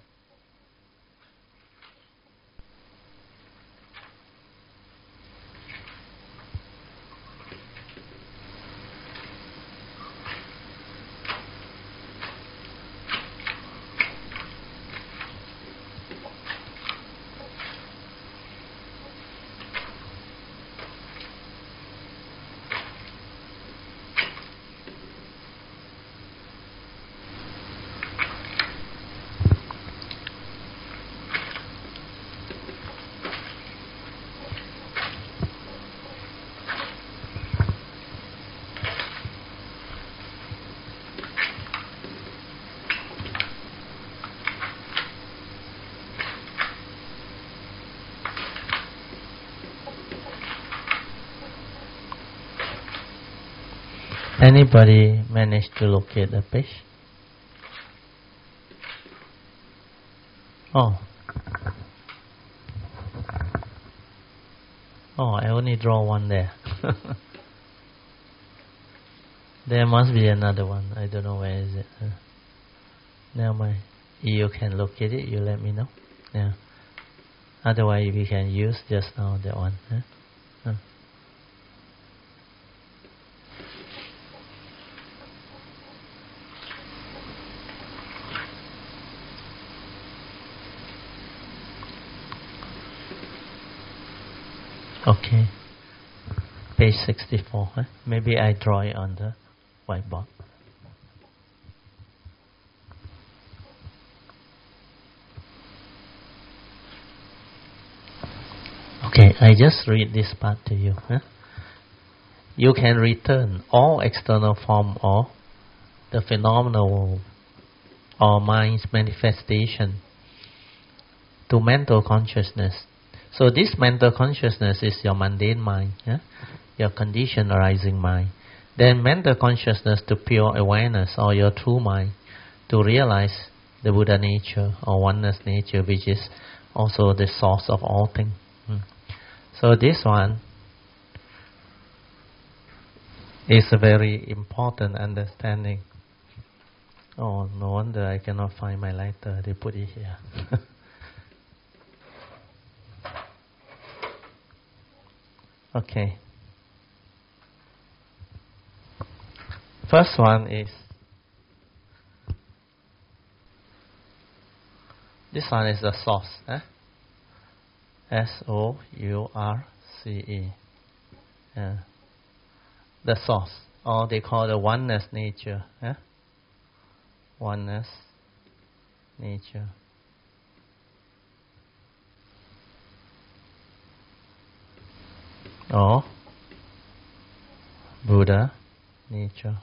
Anybody managed to locate the page? Oh, I only draw one there. There must be another one. I don't know where is it. Never mind. You can locate it. You let me know. Yeah. Otherwise, we can use just now that one. Okay. Page 64. Maybe I draw it on the whiteboard. Okay. I just read this part to you. You can return all external form of the phenomenal world or mind's manifestation to mental consciousness. So this mental consciousness is your mundane mind, your conditioned arising mind. Then mental consciousness to pure awareness or your true mind to realize the Buddha nature or oneness nature, which is also the source of all things. So this one is a very important understanding. Oh, no wonder I cannot find my lighter. They put it here. Okay. First one is, this one is the source. S-O-U-R-C-E. The source, or they call the oneness nature. Oneness nature. Or Buddha nature.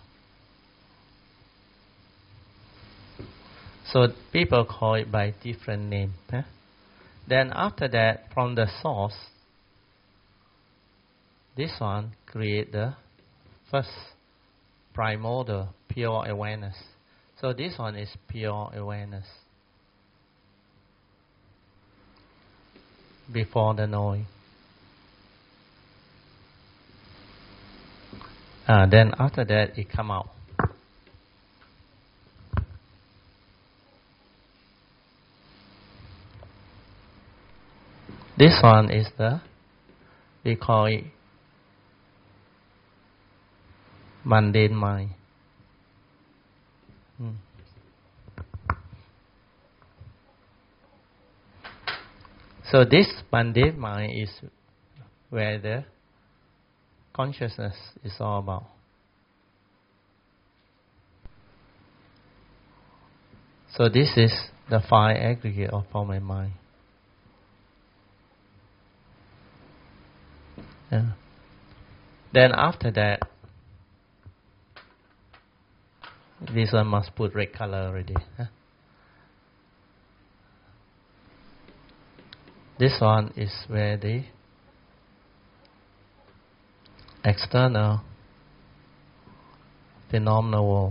So people call it by different name. Then after that, from the source, this one create the first primordial pure awareness. So this one is pure awareness before the knowing. Then after that, it come out. This one is we call it mundane mind. So this mundane mind is where the consciousness is all about. So this is the five aggregate of form and mind. Then after that, this one must put red color already. This one is where the external phenomenal world.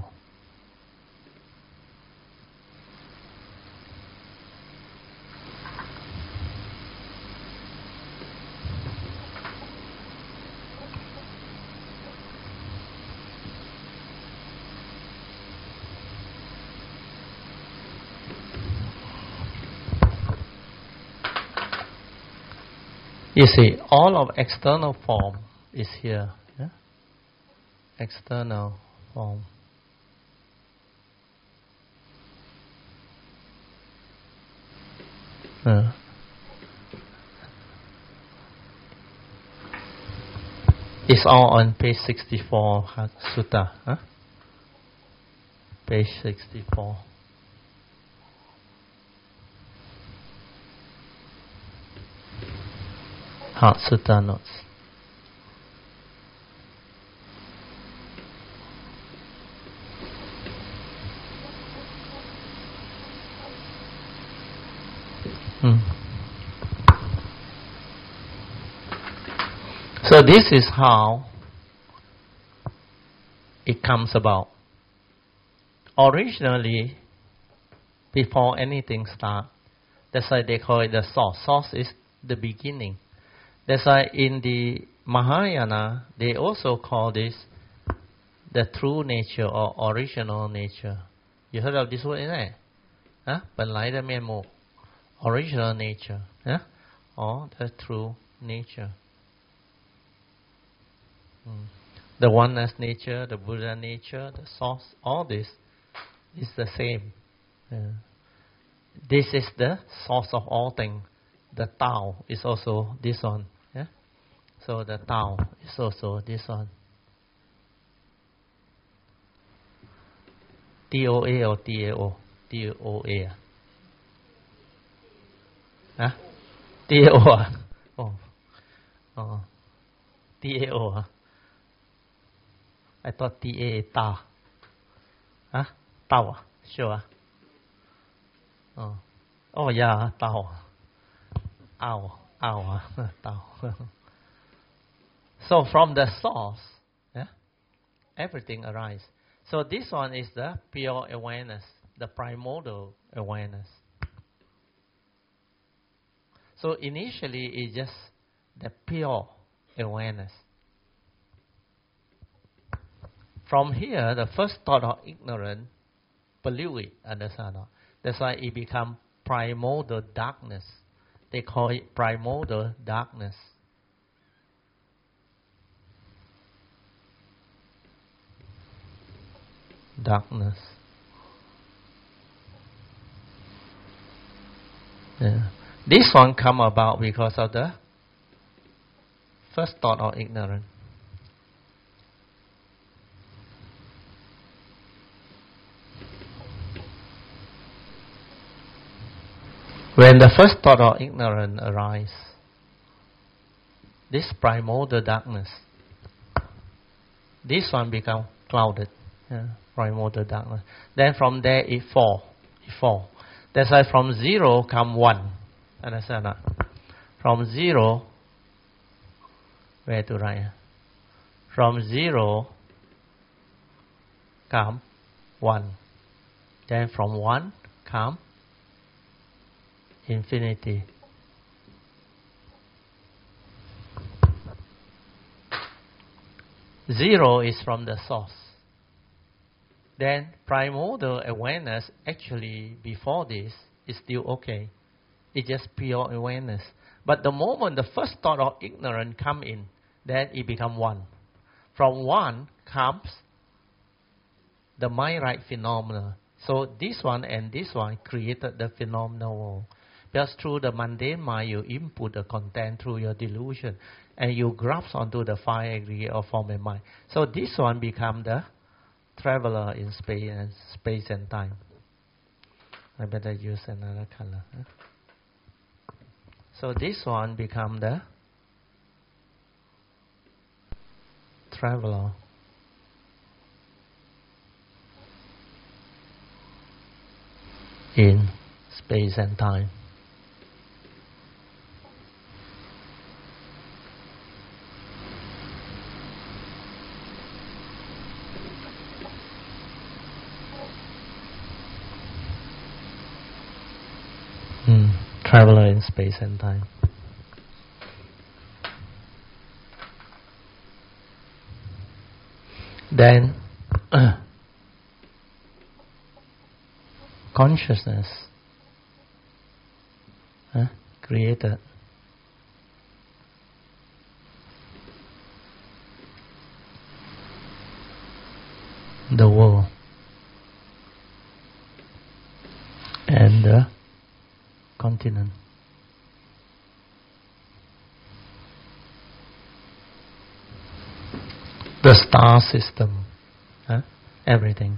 You see, all of external form is here. External form. It's all on page 64 Sutta. Page 64. Heart Sutta notes. So this is how it comes about. Originally, before anything starts, that's why they call it the source. Source is the beginning. That's why in the Mahayana, they also call this the true nature or original nature. You heard of this word, isn't it? Original nature. Or the true nature. The oneness nature, the Buddha nature, the source, all this is the same. This is the source of all things. The Tao is also this one. So the Tao is also this one. T-O-A or T-A-O? T-O-A. T-A-O. Oh. Oh, T-A-O, huh? I thought T-A, ta. Huh? Tao, sure. Oh yeah, tao. Ow, tao. So from the source, yeah, everything arises. So this one is the pure awareness, the primordial awareness. So initially it's just the pure awareness. From here, the first thought of ignorance pollute it, understand? That's why it becomes primordial darkness. They call it primordial darkness. Darkness. Yeah. This one come about because of the first thought of ignorance. When the first thought of ignorance arises, this primordial darkness, this one become clouded. Yeah, primordial darkness. Then from there it fall. That's why from 0 come 1. Understand that? From 0, where to write? From 0 come 1. Then from 1 come infinity. Zero is from the source. Then primordial awareness, actually before this, is still okay. It's just pure awareness. But the moment the first thought of ignorance come in, then it become 1. From 1 comes the mind-right phenomena. So this one and this one created the phenomenal world. Because through the mundane mind, you input the content through your delusion, and you grasp onto the 5 aggregate of form and mind. So this one become the traveler in space and time. I better use another color. Huh? So this one become the traveler in space and time. Traveler in space and time. Then consciousness created the world and the continent. The star system, everything.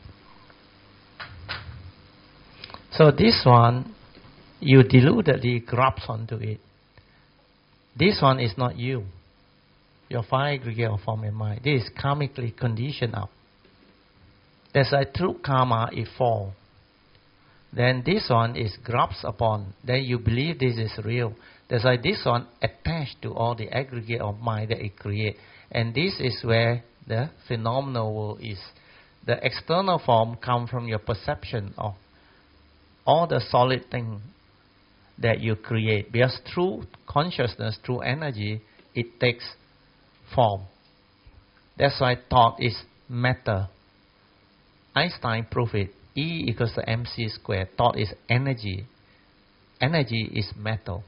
So this one, you deludedly grasp onto it. This one is not you. Your 5 aggregate of form and mind. This is karmically conditioned up. That's why through karma it falls. Then this one is grasped upon. Then you believe this is real. That's why this one attached to all the aggregate of mind that it creates. And this is where the phenomenal world is. The external form comes from your perception of all the solid things that you create. Because through consciousness, through energy, it takes form. That's why thought is matter. Einstein proved it. E equals to mc squared. Thought is energy. Energy is metal.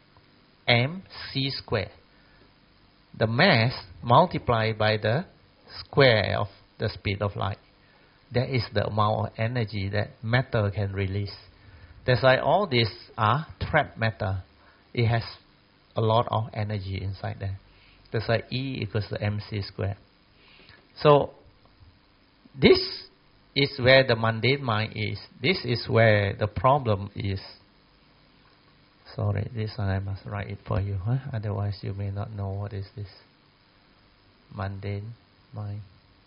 mc squared. The mass multiplied by the square of the speed of light. That is the amount of energy that matter can release. That's why all these are trapped matter. It has a lot of energy inside there. That's why E equals to mc squared. So this is where the mundane mind is. This is where the problem is. Sorry, this one I must write it for you. Huh? Otherwise you may not know what is this. Mundane mind.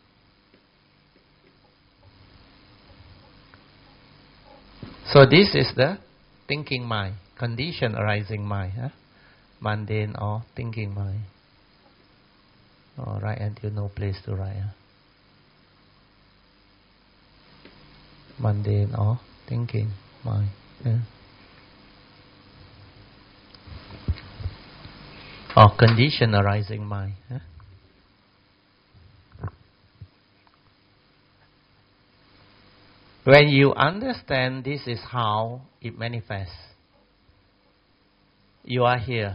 So this is the thinking mind, condition arising mind. Huh? Mundane or thinking mind. Write until no place to write. Huh? Mundane or thinking mind. Yeah. Or condition arising mind. Huh? When you understand this is how it manifests, you are here,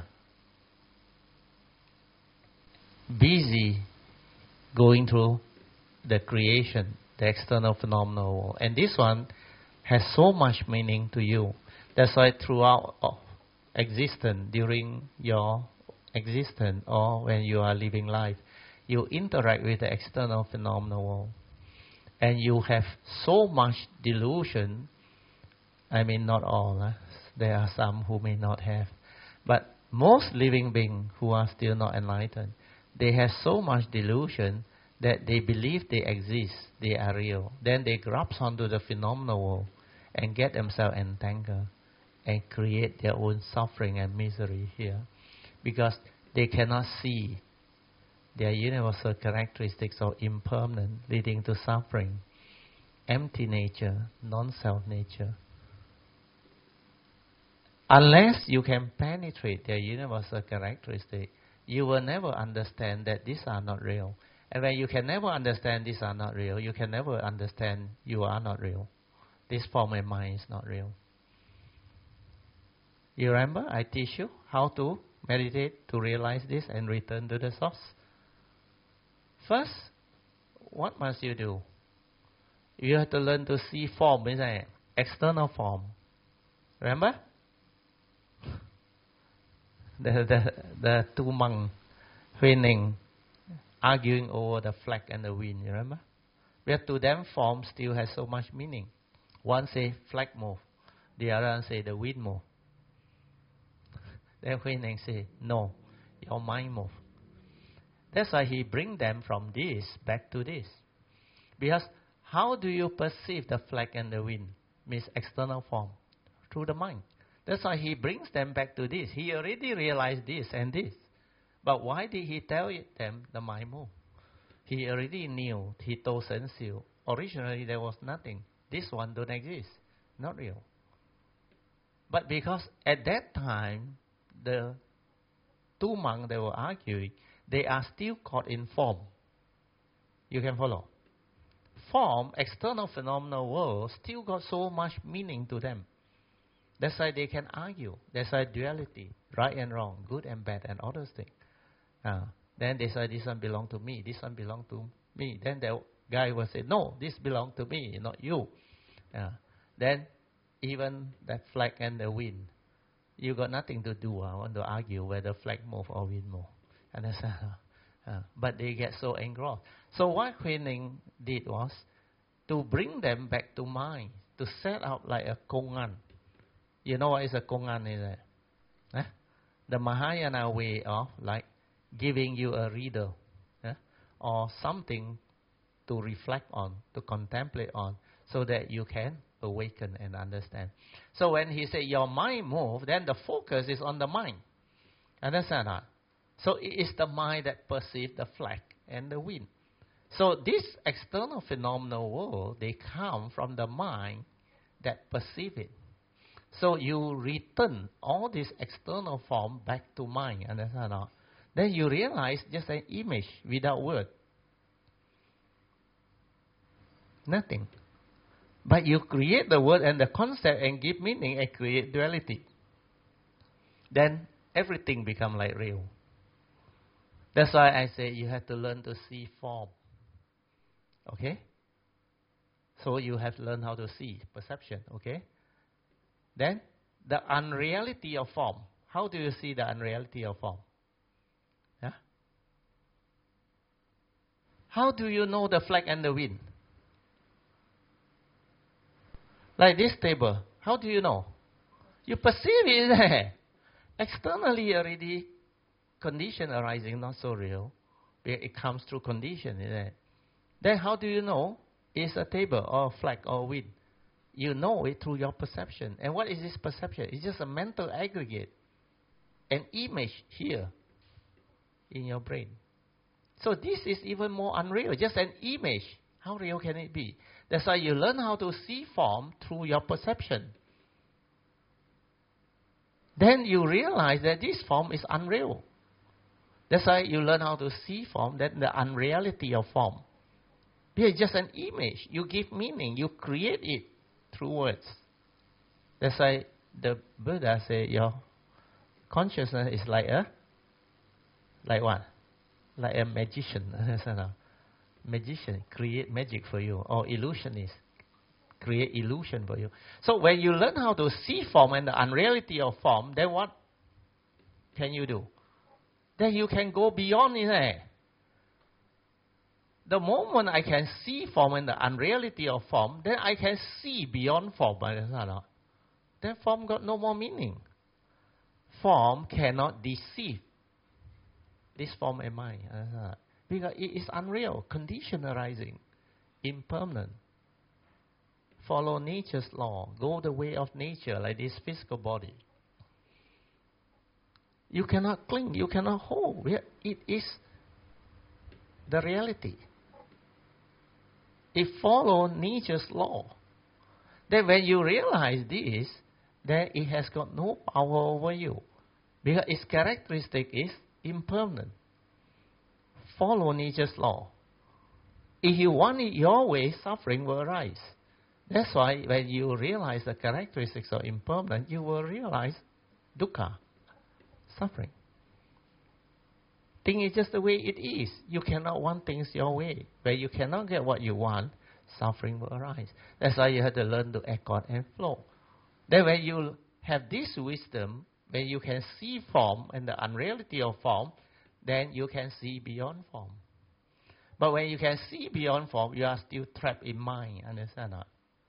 busy going through the creation, the external phenomenal world. And this one has so much meaning to you. That's why throughout existence, during your existence or when you are living life, you interact with the external phenomenal world. And you have so much delusion. I mean, not all. There are some who may not have. But most living beings who are still not enlightened, they have so much delusion that they believe they exist, they are real. Then they grasp onto the phenomenal world and get themselves entangled and create their own suffering and misery here. Because they cannot see their universal characteristics of impermanence leading to suffering, empty nature, non-self nature. Unless you can penetrate their universal characteristics, you will never understand that these are not real. And when you can never understand these are not real, you can never understand you are not real. This form of mind is not real. You remember I teach you how to meditate to realize this and return to the source? First, what must you do? You have to learn to see form, isn't it? External form. Remember? The two monks, Hui Ning, arguing over the flag and the wind, you remember? But to them, form still has so much meaning. One say flag move, the other one say the wind move. Then Hui Ning say, no, your mind move. That's why he bring them from this back to this. Because how do you perceive the flag and the wind? Means external form. Through the mind. That's why he brings them back to this. He already realized this and this. But why did he tell them the mind move? He already knew. He told Shen Xiu. Originally there was nothing. This one don't exist. Not real. But because at that time, the two monks they were arguing, they are still caught in form. You can follow. Form, external phenomenal world, still got so much meaning to them. That's why they can argue. That's why duality, right and wrong, good and bad, and all those things. Then they say, this one belong to me, this one belong to me. Then the guy will say, no, this belong to me, not you. Then even that flag and the wind, you got nothing to do. I want to argue whether flag move or wind move. Understand? But they get so engrossed. So what Hui Ning did was to bring them back to mind, to set up like a kongan. You know what is a kongan? Is it? The Mahayana way of like giving you a reader or something to reflect on, to contemplate on, so that you can awaken and understand. So when he said your mind move, then the focus is on the mind. Understand that? So it is the mind that perceives the flag and the wind. So this external phenomenal world, they come from the mind that perceive it. So you return all this external form back to mind. Understand that? Then you realize just an image without word. Nothing. But you create the word and the concept and give meaning and create duality. Then everything becomes like real. That's why I say you have to learn to see form. Okay? So you have to learn how to see perception. Okay? Then the unreality of form. How do you see the unreality of form? Yeah? How do you know the flag and the wind? Like this table. How do you know? You perceive it. Externally already, condition arising not so real. It comes through condition, isn't it? Then how do you know it's a table or a flag or wind? You know it through your perception. And what is this perception? It's just a mental aggregate, an image here in your brain. So this is even more unreal, just an image. How real can it be? That's why you learn how to see form through your perception. Then you realize that this form is unreal. That's why you learn how to see form, that the unreality of form. It's just an image. You give meaning. You create it through words. That's why the Buddha said your consciousness is like what? Like a magician. Magician create magic for you, or illusionist create illusion for you. So when you learn how to see form and the unreality of form, then what can you do? Then you can go beyond it. The moment I can see form and the unreality of form, then I can see beyond form. Then form got no more meaning. Form cannot deceive. This form am I. Because it is unreal, condition arising, impermanent. Follow nature's law, go the way of nature like this physical body. You cannot cling, you cannot hold. It is the reality. It follows nature's law. Then when you realize this, then it has got no power over you. Because its characteristic is impermanent. Follow nature's law. If you want it your way, suffering will arise. That's why when you realize the characteristics of impermanence, you will realize dukkha, suffering. Thing is just the way it is. You cannot want things your way. When you cannot get what you want, suffering will arise. That's why you have to learn to accord and flow. Then when you have this wisdom, when you can see form and the unreality of form, then you can see beyond form. But when you can see beyond form, you are still trapped in mind. Understand that?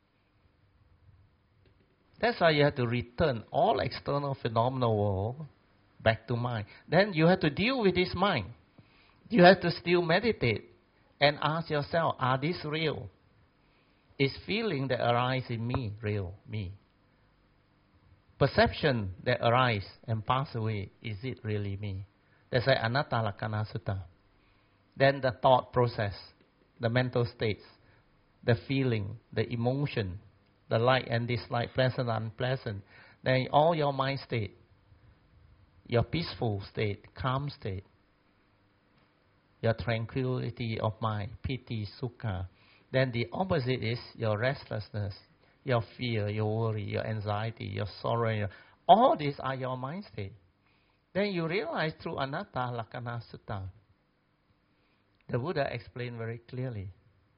That's why you have to return all external phenomenal world back to mind. Then you have to deal with this mind. You have to still meditate and ask yourself, are these real? Is feeling that arises in me real, me? Perception that arises and pass away, is it really me? That's why Anatta Lakkhana Sutta. Then the thought process, the mental states, the feeling, the emotion, the like and dislike, pleasant and unpleasant. Then all your mind state, your peaceful state, calm state, your tranquility of mind, piti, sukha. Then the opposite is your restlessness, your fear, your worry, your anxiety, your sorrow. All these are your mind state. Then you realize through Anatta Lakkhana Sutta, the Buddha explained very clearly.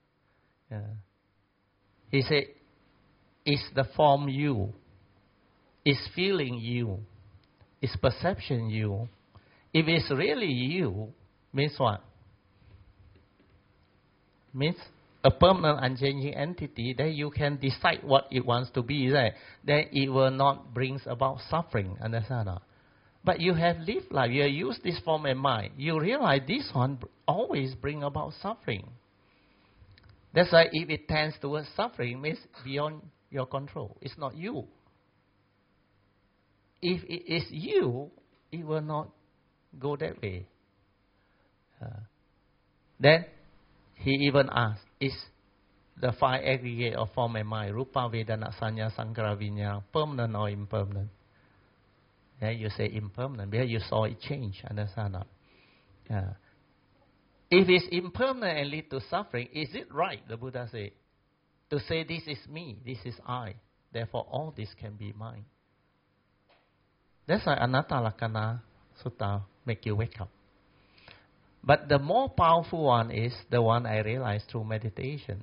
He said, is the form you? Is feeling you? Is perception you? If it's really you, means what? Means a permanent unchanging entity, then you can decide what it wants to be, right? Then it will not bring about suffering, understand? But you have lived life, you have used this form and mind. You realize this one always bring about suffering. That's why if it tends towards suffering, it means beyond your control. It's not you. If it is you, it will not go that way. Then he even asked, is the five aggregate of form and mind, Rupa, Vedana, Sanya, Sankhara, Viññāṇa, permanent or impermanent? Yeah, you say impermanent because you saw it change. Understand that? If it's impermanent and lead to suffering, is it right, the Buddha said, to say this is me, this is I, therefore all this can be mine? That's why Anatta Lakkhana Sutta make you wake up. But the more powerful one is the one I realized through meditation.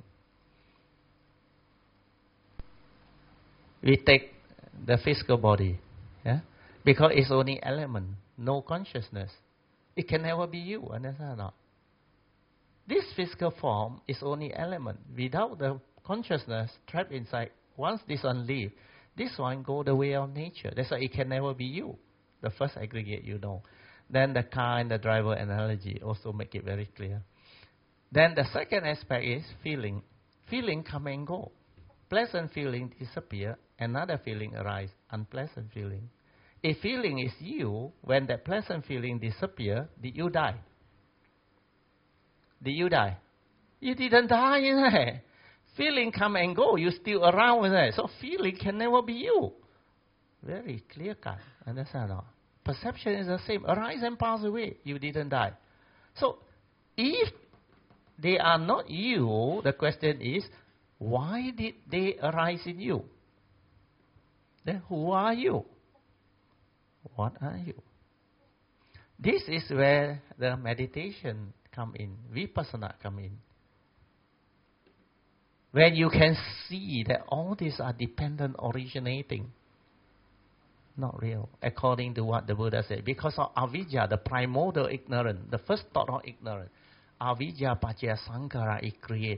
We take the physical body, because it's only element, no consciousness. It can never be you, understand or not? This physical form is only element. Without the consciousness trapped inside, once this one leaves, this one go the way of nature. That's why it can never be you. The first aggregate you know. Then the car and the driver analogy also make it very clear. Then the second aspect is feeling. Feeling come and go. Pleasant feeling disappear, another feeling arise, unpleasant feeling. If feeling is you, when that pleasant feeling disappear, did you die? Did you die? You didn't die, isn't it? Feeling come and go, you still around, isn't it? So feeling can never be you. Very clear cut, understand or not? Perception is the same, arise and pass away, you didn't die. So if they are not you, the question is, why did they arise in you? Then who are you? What are you? This is where the meditation come in, vipassana come in. When you can see that all these are dependent originating, not real, according to what the Buddha said. Because of avidya, the primordial ignorance, the first thought of ignorance, avidya pacaya sankara, it creates.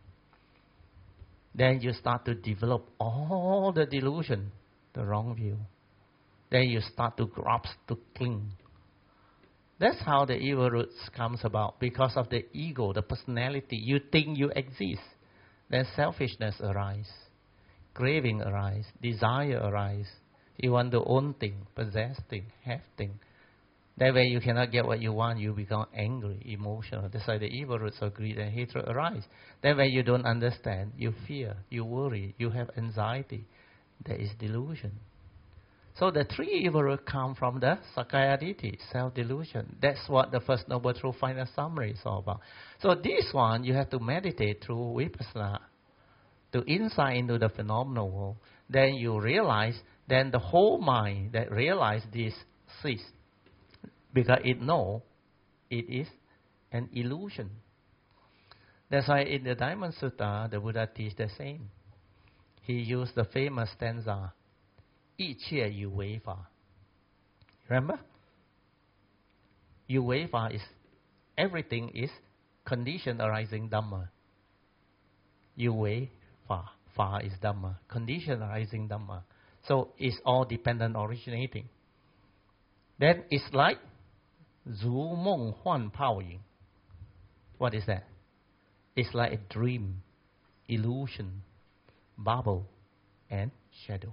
Then you start to develop all the delusion, the wrong view. Then you start to grasp, to cling. That's how the evil roots comes about. Because of the ego, the personality, you think you exist. Then selfishness arises, craving arises, desire arises. You want to own things, possess things, have things. That way you cannot get what you want, you become angry, emotional. That's why the evil roots of greed and hatred arise. That way you don't understand, you fear, you worry, you have anxiety. There is delusion. So the three evil roots come from the Sakkaya Ditthi, self-delusion. That's what the First Noble Truth Final Summary is all about. So this one, you have to meditate through vipassana, to insight into the phenomenal world. Then you realize, then the whole mind that realize this cease. Because it knows it is an illusion. That's why in the Diamond Sutta, the Buddha teaches the same. He used the famous stanza, 一切有为法. Remember? 有为法 is everything is condition arising Dhamma. 有为法, fa is Dhamma, condition arising Dhamma. So it's all dependent originating. Then it's like 如梦幻泡影. What is that? It's like a dream, illusion, bubble, and shadow.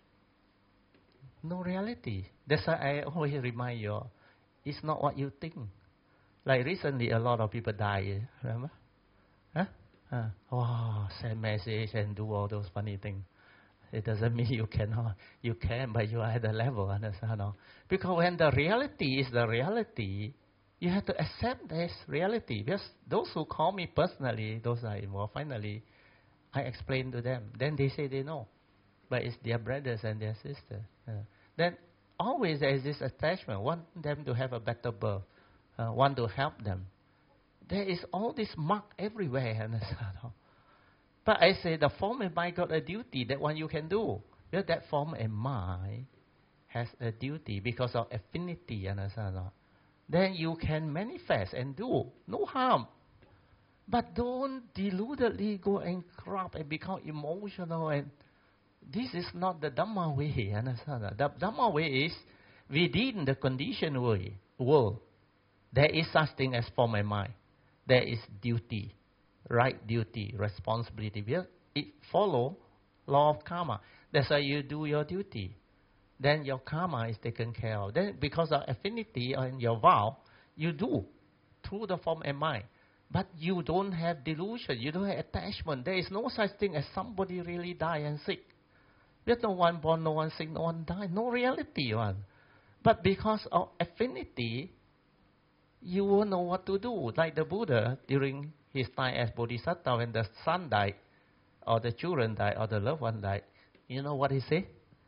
No reality. That's why I always remind you, it's not what you think. Like recently, a lot of people died. Remember? Send message and do all those funny things. It doesn't mean you cannot. You can, but you are at the level, understand? No? Because when the reality is the reality, you have to accept this reality. Because those who call me personally, those are involved, finally, I explain to them. Then they say they know. But it's their brothers and their sisters. Then always there is this attachment, want them to have a better birth, want to help them. There is all this mark everywhere, understand? But I say the form and mind got a duty, that one you can do. Because that form and mind has a duty because of affinity, understand? Then you can manifest and do, no harm. But don't deludedly go and corrupt and become emotional. And this is not the Dhamma way, understand? The Dhamma way is within the conditioned world. There is such thing as form and mind. There is duty. Right duty, responsibility. It follows law of karma. That's why you do your duty. Then your karma is taken care of. Then because of affinity and your vow, you do through the form and mind. But you don't have delusion. You don't have attachment. There is no such thing as somebody really die and sick. There's no one born, no one sick, no one die. No reality one. But because of affinity, you will know what to do. Like the Buddha during his time as Bodhisattva, when the son died, or the children died, or the loved one died, you know what he said?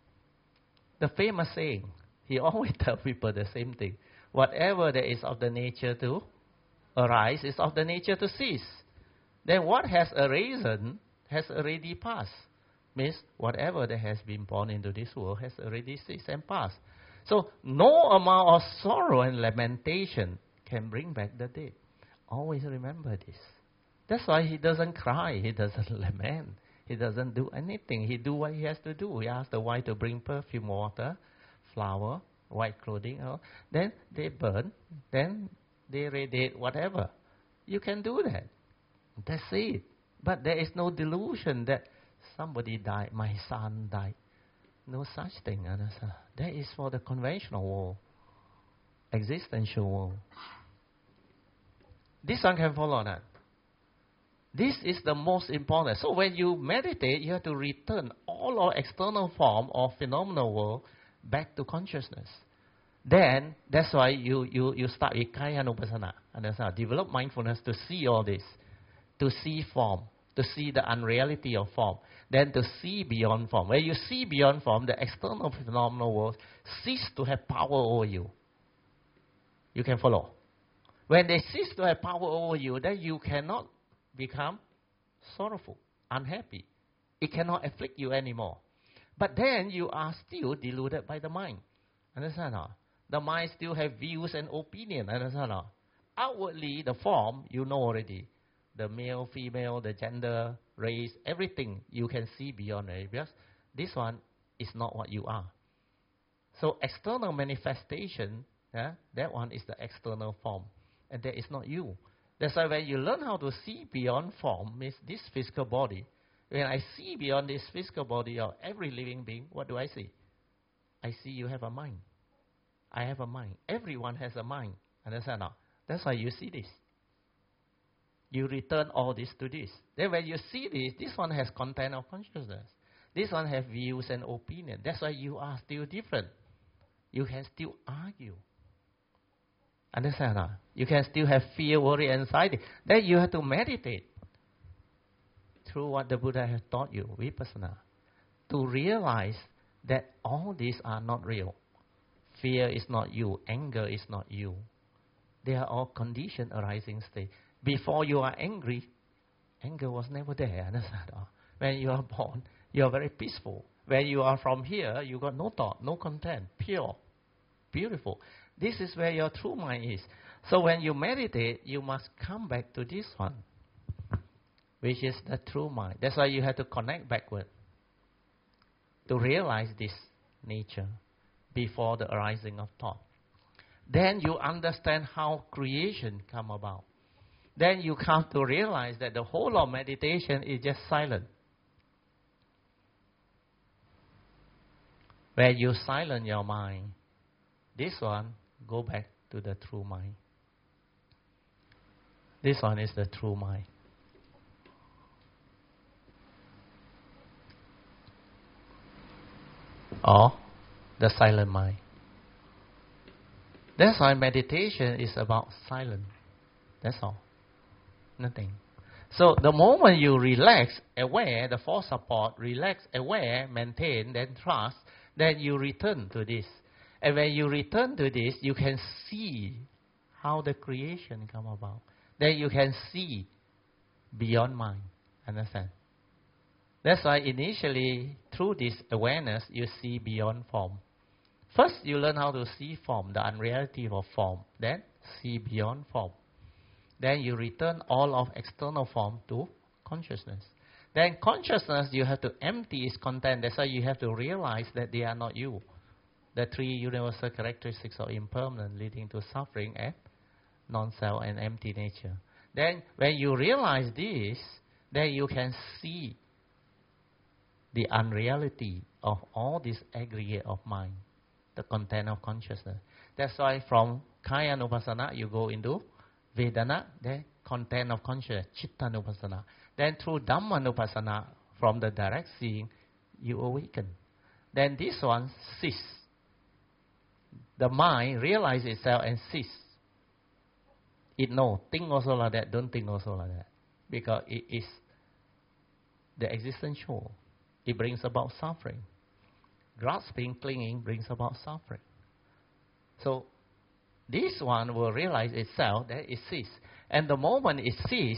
The famous saying. He always tells people the same thing. Whatever there is of the nature to arise is of the nature to cease. Then what has arisen has already passed. Means whatever that has been born into this world has already ceased and passed. So no amount of sorrow and lamentation can bring back the dead. Always remember this. That's why he doesn't cry, he doesn't lament, he doesn't do anything. He do what he has to do. He asks the wife to bring perfume, water, flower, white clothing, then they burn, then they radiate whatever. You can do that. That's it. But there is no delusion that somebody died, my son died. No such thing. That is for the conventional world, existential world. This one can follow that. This is the most important. So when you meditate, you have to return all our external form of phenomenal world back to consciousness. Then, that's why you start with Kayanupassana. Understand? Develop mindfulness to see all this. To see form. To see the unreality of form. Then to see beyond form. When you see beyond form, the external phenomenal world cease to have power over you. You can follow. When they cease to have power over you, then you cannot become sorrowful, unhappy. It cannot afflict you anymore. But then you are still deluded by the mind. Understand? The mind still have views and opinion. Understand? Outwardly, the form, you know already. The male, female, the gender, race, everything you can see beyond it. Because this one is not what you are. So external manifestation, that one is the external form. And that is not you. That's why when you learn how to see beyond form, means this physical body. When I see beyond this physical body of every living being, what do I see? I see you have a mind. I have a mind. Everyone has a mind. Understand now? That's why you see this. You return all this to this. Then when you see this, this one has content of consciousness. This one has views and opinion. That's why you are still different. You can still argue. Understand? You can still have fear, worry, anxiety. Then you have to meditate through what the Buddha has taught you, vipassana, to realize that all these are not real. Fear is not you. Anger is not you. They are all conditioned arising state. Before you are angry, anger was never there. Understand? When you are born, you are very peaceful. When you are from here, you got no thought, no content, pure, beautiful. This is where your true mind is. So when you meditate, you must come back to this one, which is the true mind. That's why you have to connect backward to realize this nature before the arising of thought. Then you understand how creation come about. Then you come to realize that the whole of meditation is just silent. When you silence your mind, this one, go back to the true mind. This one is the true mind. Or the silent mind. That's why meditation is about silence. That's all. Nothing. So the moment you relax, aware, the force support, relax, aware, maintain, then trust, then you return to this. And when you return to this, you can see how the creation come about. Then you can see beyond mind. Understand? That's why initially, through this awareness, you see beyond form. First, you learn how to see form, the unreality of form. Then, see beyond form. Then you return all of external form to consciousness. Then consciousness, you have to empty its content. That's why you have to realize that they are not you. The three universal characteristics of impermanence leading to suffering and non-self and empty nature. Then when you realize this, then you can see the unreality of all this aggregate of mind, the content of consciousness. That's why from Kayanupassana you go into Vedana, then content of consciousness, Chittanupassana. Then through Dhammanupassana, from the direct seeing, you awaken. Then this one cease. The mind realizes itself and cease. It knows, think also like that, don't think also like that. Because it is the existential. It brings about suffering. Grasping, clinging brings about suffering. So, this one will realize itself that it cease. And the moment it cease,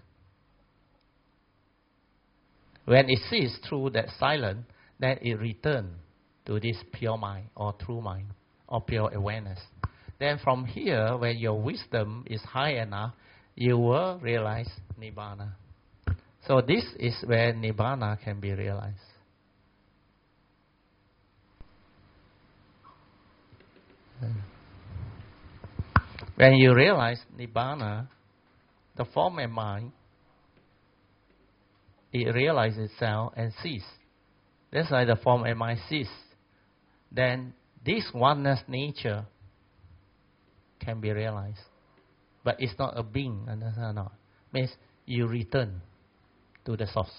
when it cease through that silence, then it returns to this pure mind or true mind or pure awareness. Then from here, when your wisdom is high enough, you will realize Nibbana. So this is where Nibbana can be realized. When you realize Nibbana, the form and mind, it realizes itself and cease. That's why the form and mind cease. Then this oneness nature can be realized. But it's not a being, understand or not? Means you return to the source.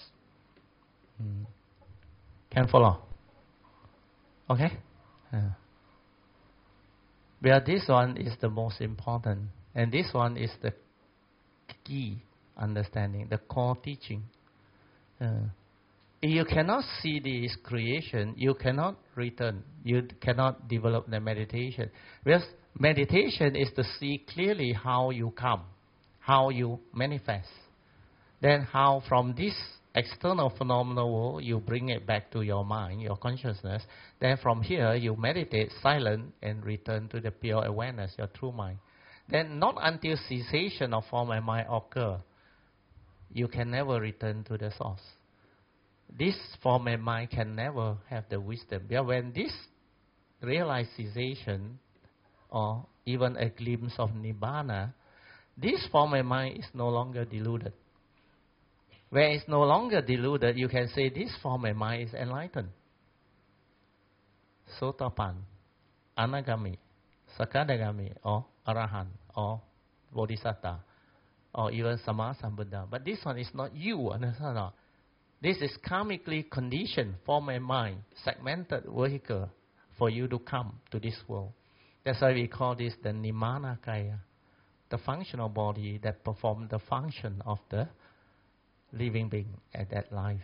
Can follow? Okay? But this one is the most important. And this one is the key understanding, the core teaching. If you cannot see this creation, you cannot return. You cannot develop the meditation. Because meditation is to see clearly how you come, how you manifest. Then how from this external phenomenal world, you bring it back to your mind, your consciousness. Then from here, you meditate silent and return to the pure awareness, your true mind. Then not until cessation of form and mind occur, you can never return to the source. This form and mind can never have the wisdom. Because when this realization or even a glimpse of Nibbana, this form and mind is no longer deluded. When it's no longer deluded, you can say this form and mind is enlightened. Sotapan, Anagami, Sakadagami, or Arahant, or Bodhisattva, or even Sammasambuddha. But this one is not you, understand or not? This is karmically conditioned form and mind, segmented vehicle for you to come to this world. That's why we call this the Nibbana Kaya, the functional body that performs the function of the living being at that life.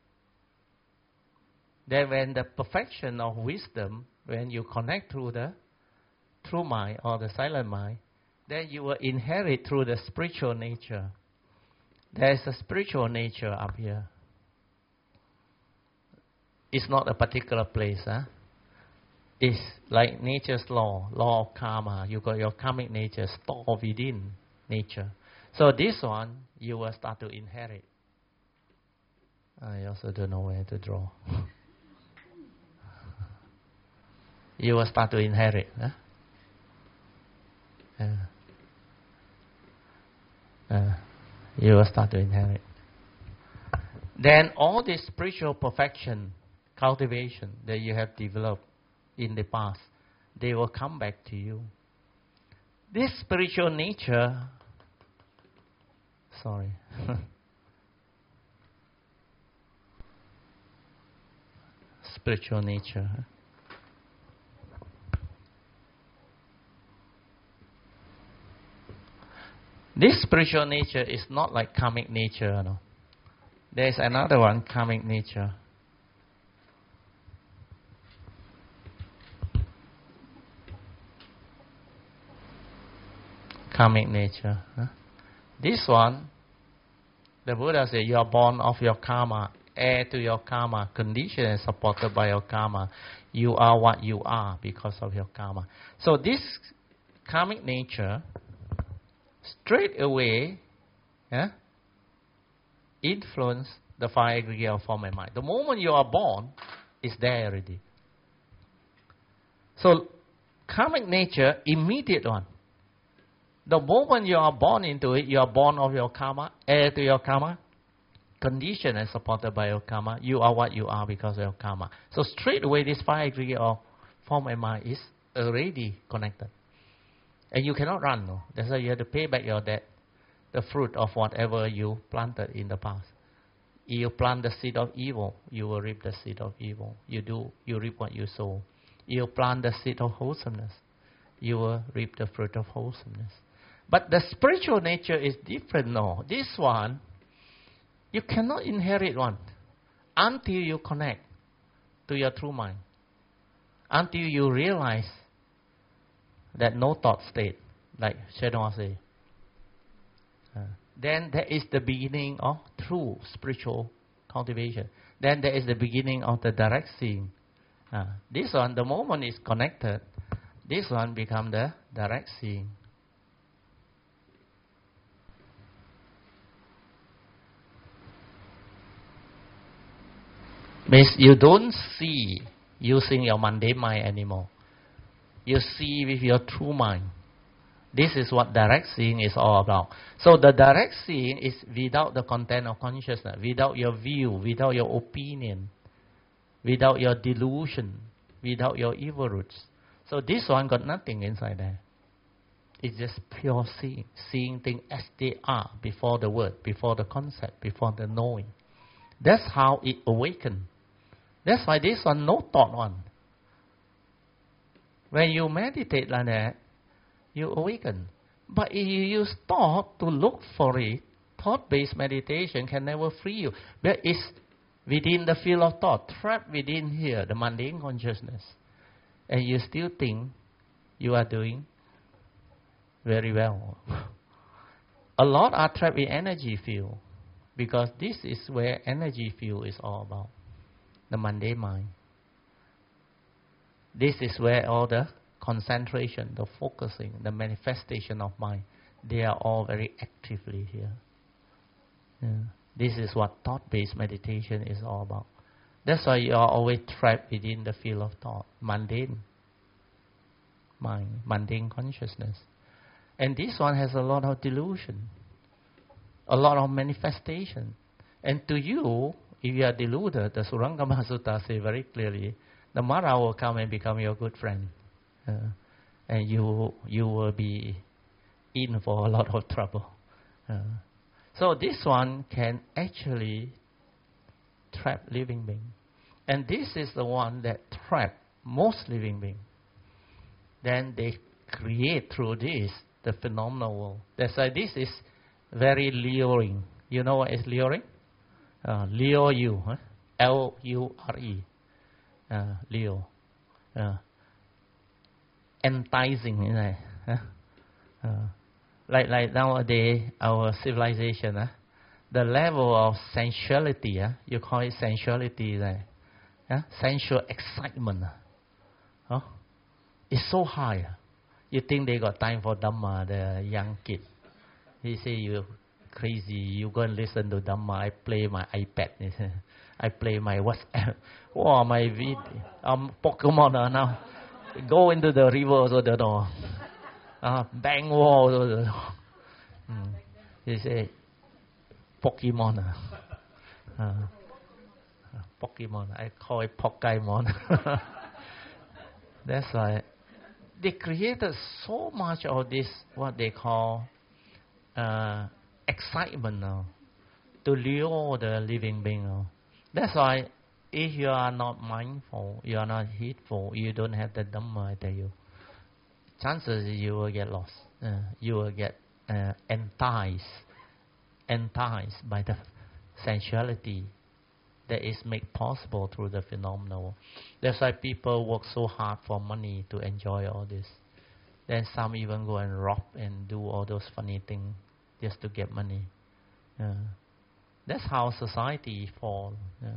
Then when the perfection of wisdom, when you connect through the true mind or the silent mind, then you will inherit through the spiritual nature. There is a spiritual nature up here. It's not a particular place. It's like nature's law of karma. You got your karmic nature stored within nature. So this one, you will start to inherit. I also don't know where to draw. You will start to inherit. You will start to inherit. Then all this spiritual perfection, cultivation that you have developed in the past, they will come back to you. This spiritual nature, spiritual nature. This spiritual nature is not like karmic nature. No. There is another one, karmic nature. Karmic nature. This one, the Buddha said, you are born of your karma, heir to your karma, conditioned and supported by your karma. You are what you are because of your karma. So this karmic nature, straight away, influence the five aggregate of form and mind. The moment you are born, it's there already. So karmic nature, immediate one. The moment you are born into it, you are born of your karma, heir to your karma, conditioned and supported by your karma. You are what you are because of your karma. So straight away, this five aggregate of form and mind is already connected. And you cannot run. No? That's why you have to pay back your debt, the fruit of whatever you planted in the past. If you plant the seed of evil, you will reap the seed of evil. You reap what you sow. If you plant the seed of wholesomeness, you will reap the fruit of wholesomeness. But the spiritual nature is different. No, this one, you cannot inherit one until you connect to your true mind. Until you realize that no thought state, like Shedong said. Then there is the beginning of true spiritual cultivation. Then there is the beginning of the direct seeing. This one, the moment is connected, this one becomes the direct seeing. Means you don't see using your mundane mind anymore. You see with your true mind. This is what direct seeing is all about. So the direct seeing is without the content of consciousness, without your view, without your opinion, without your delusion, without your evil roots. So this one got nothing inside there. It's just pure seeing. Seeing things as they are, before the word, before the concept, before the knowing. That's how it awakens. That's why this one, no thought one. When you meditate like that, you awaken. But if you use thought to look for it, thought-based meditation can never free you. But it's within the field of thought, trapped within here, the mundane consciousness. And you still think you are doing very well. A lot are trapped in energy field, because this is where energy field is all about, the mundane mind. This is where all the concentration, the focusing, the manifestation of mind, they are all very actively here. Yeah. This is what thought-based meditation is all about. That's why you are always trapped within the field of thought, mundane mind, mundane consciousness. And this one has a lot of delusion, a lot of manifestation. And to you, if you are deluded, the Surangama Sutta says very clearly, the Mara will come and become your good friend. And you will be in for a lot of trouble. So this one can actually trap living being. And this is the one that trap most living beings. Then they create through this the phenomenal world. That's why this is very luring. You know what is luring? Lure you. L-U-R-E. Lure. Enticing, isn't it? Like nowadays, our civilization, the level of sensuality, you call it sensuality, sensual excitement, it's so high. You think they got time for Dhamma, the young kid. He say, you crazy, you go and listen to Dhamma. I play my iPad. I play my WhatsApp. Oh, my video. Pokemon now. Go into the river also the door. Bang wall also the door. He say, Pokemon. Pokemon. I call it Pokemon. That's why they created so much of this, what they call excitement now, to lure the living being now. That's why if you are not mindful, you are not heedful, you don't have the Dhamma, I tell you, chances you will get lost. You will get enticed by the sensuality that is made possible through the phenomenal. That's why people work so hard for money to enjoy all this. Then some even go and rob and do all those funny things just to get money. That's how society falls.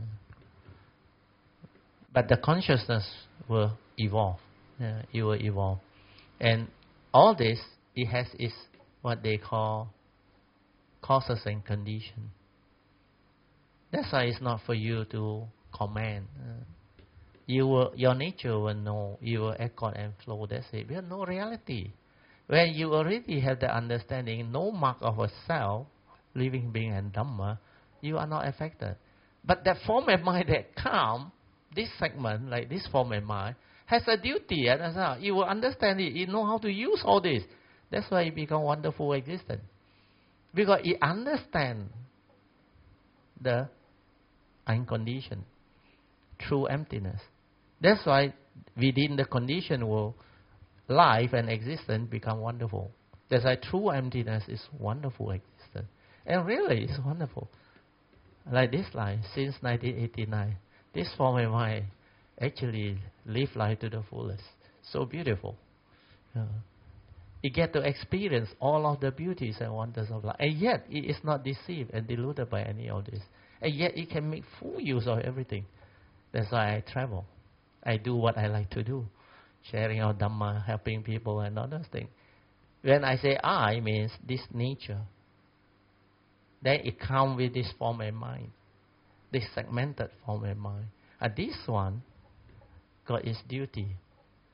But the consciousness will evolve. It will evolve. And all this, it has its what they call causes and conditions. That's why it's not for you to command. Your nature will know. You will accord and flow. That's it. There's no reality. When you already have the understanding, no mark of a self, living being and Dhamma, you are not affected. But that form and mind that come, this segment, like this form and mind, has a duty. And you will understand it. You know how to use all this. That's why it becomes wonderful existence. Because it understands the unconditioned, true emptiness. That's why within the conditioned world, life and existence become wonderful. That's why true emptiness is wonderful existence. And really, it's wonderful. Like this life, since 1989, this form of mind actually live life to the fullest. So beautiful. You get to experience all of the beauties and wonders of life. And yet, it is not deceived and deluded by any of this. And yet, it can make full use of everything. That's why I travel. I do what I like to do. Sharing our Dhamma, helping people and other things. When I say I, means this nature. Then it comes with this form and mind. This segmented form and mind. And this one got its duty.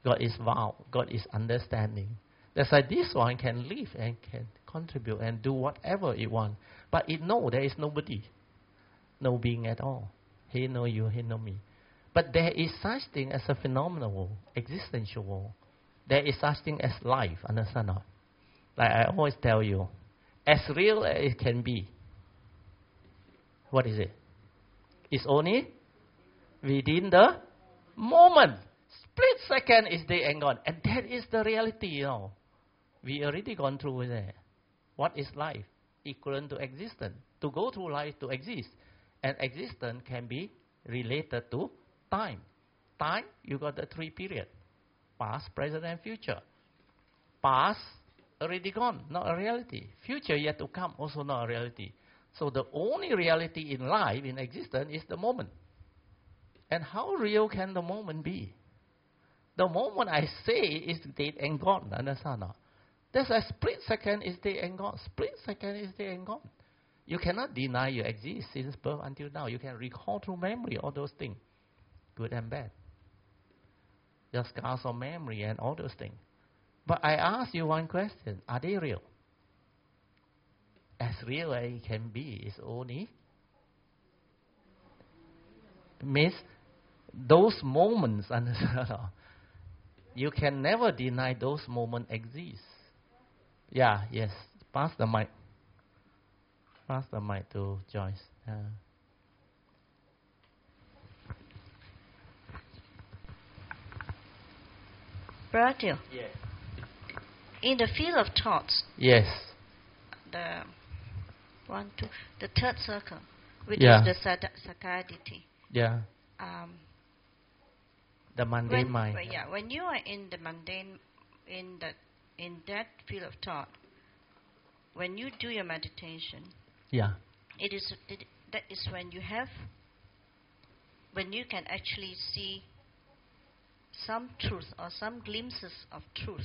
God is wow. God is understanding. That's why this one can live and can contribute and do whatever it wants. But it know there is nobody, no being at all. He know you, he know me. But there is such thing as a phenomenal world, existential world. There is such thing as life, understand not? Like I always tell you, as real as it can be. What is it? It's only within the moment. Split second is dead and gone. And that is the reality, you know. We already gone through that. What is life? Equivalent to existence. To go through life to exist. And existence can be related to time. Time, you got the 3 periods. Past, present, and future. Past, already gone, not a reality. Future yet to come, also not a reality. So the only reality in life, in existence, is the moment. And how real can the moment be? The moment I say is dead and gone, understand not? That's a split second is dead and gone. Split second is dead and gone. You cannot deny you exist since birth until now. You can recall through memory all those things, good and bad. Just scars of memory and all those things. But I ask you one question. Are they real? As real as it can be is only means those moments, you can never deny those moments exist. Yeah, yes. Pass the mic. Pass the mic to Joyce. Brother, Yes. in the field of thoughts, Yes. the third circle, which Yeah. is the satiety. Yeah. The mundane mind. When you are in the mundane, in that field of thought, when you do your meditation, Yeah. that is when you can actually see some truth or some glimpses of truth.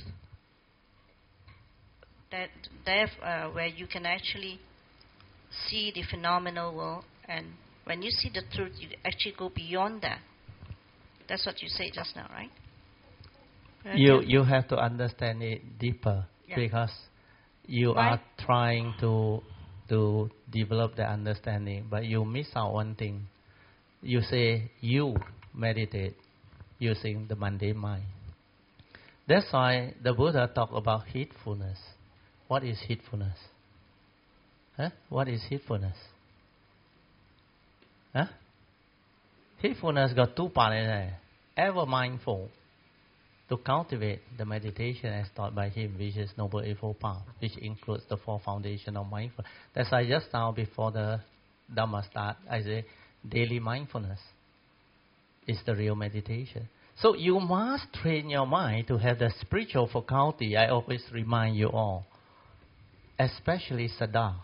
Where you can actually see the phenomenal world, and when you see the truth, you actually go beyond that. That's what you said just now, right? You have to understand it deeper, because you Why? are trying to develop the understanding, but you miss out one thing. You say you meditate using the mundane mind. That's why the Buddha talked about heedfulness. What is heedfulness? What is heedfulness? Heedfulness got 2 parts in there. Ever mindful, to cultivate the meditation as taught by him, which is Noble Eightfold Path, which includes the 4 foundations of mindfulness. That's why just now before the Dhamma start, I say daily mindfulness is the real meditation. So you must train your mind to have the spiritual faculty. I always remind you all, especially Saddha,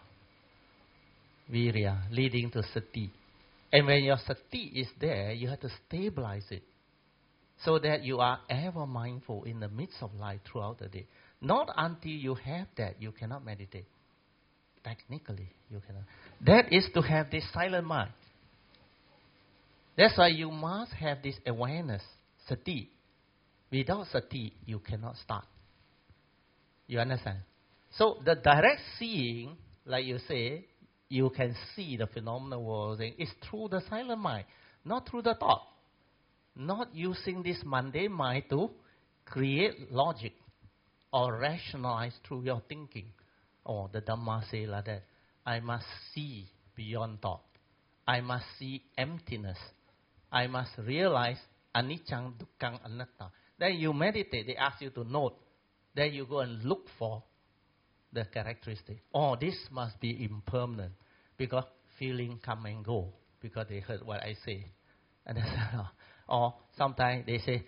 Virya, leading to Sati. And when your Sati is there, you have to stabilize it, so that you are ever mindful in the midst of life throughout the day. Not until you have that, you cannot meditate. Technically, you cannot. That is to have this silent mind. That's why you must have this awareness, sati. Without sati, you cannot start. You understand? So the direct seeing, like you say, you can see the phenomenal world, is through the silent mind, not through the thought. Not using this mundane mind to create logic or rationalize through your thinking. Oh, the Dhamma say like that. I must see beyond thought. I must see emptiness. I must realize anicca, dukkha, anatta. Then you meditate, they ask you to note. Then you go and look for the characteristic. Oh, this must be impermanent, because feeling come and go, because they heard what I say. And or sometimes they say,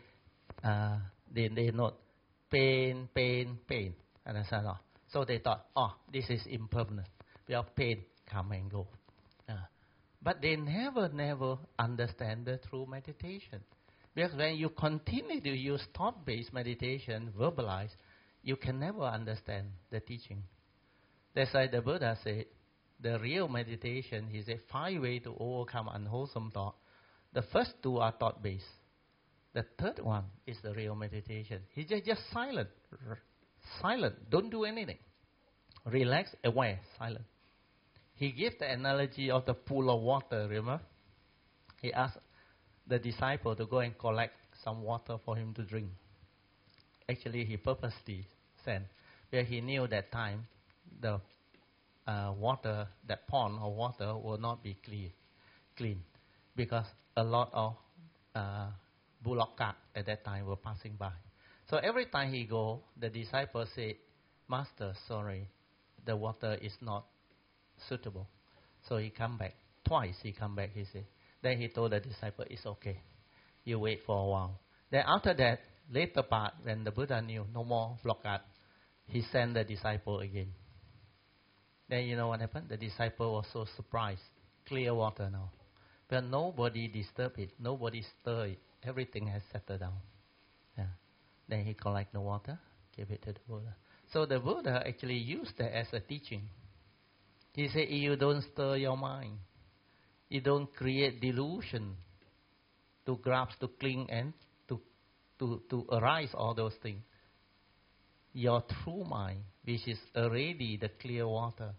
they note pain, pain, pain. Understand? So they thought, oh, this is impermanent. Because pain come and go. But they never understand the true meditation. Because when you continue to use thought-based meditation, verbalize, you can never understand the teaching. That's why the Buddha said, the real meditation, he said, 5 ways to overcome unwholesome thought. The first 2 are thought-based. The third one is the real meditation. He just silent, silent, don't do anything. Relax, aware, silent. He gives the analogy of the pool of water, remember? He asked the disciple to go and collect some water for him to drink. Actually, he purposely sent, where he knew that time the water, that pond of water will not be clean, because a lot of bullock cart at that time were passing by. So every time he go, the disciple say, Master, sorry, the water is not suitable. So he come back. Twice he come back, he said. Then he told the disciple, it's okay. You wait for a while. Then after that, later part, when the Buddha knew no more blockade, he sent the disciple again. Then you know what happened? The disciple was so surprised. Clear water now. But nobody disturbed it. Nobody stirred it. Everything has settled down. Yeah. Then he collected the water, gave it to the Buddha. So the Buddha actually used that as a teaching. He said, you don't stir your mind. You don't create delusion to grasp, to cling, and to arise all those things. Your true mind, which is already the clear water,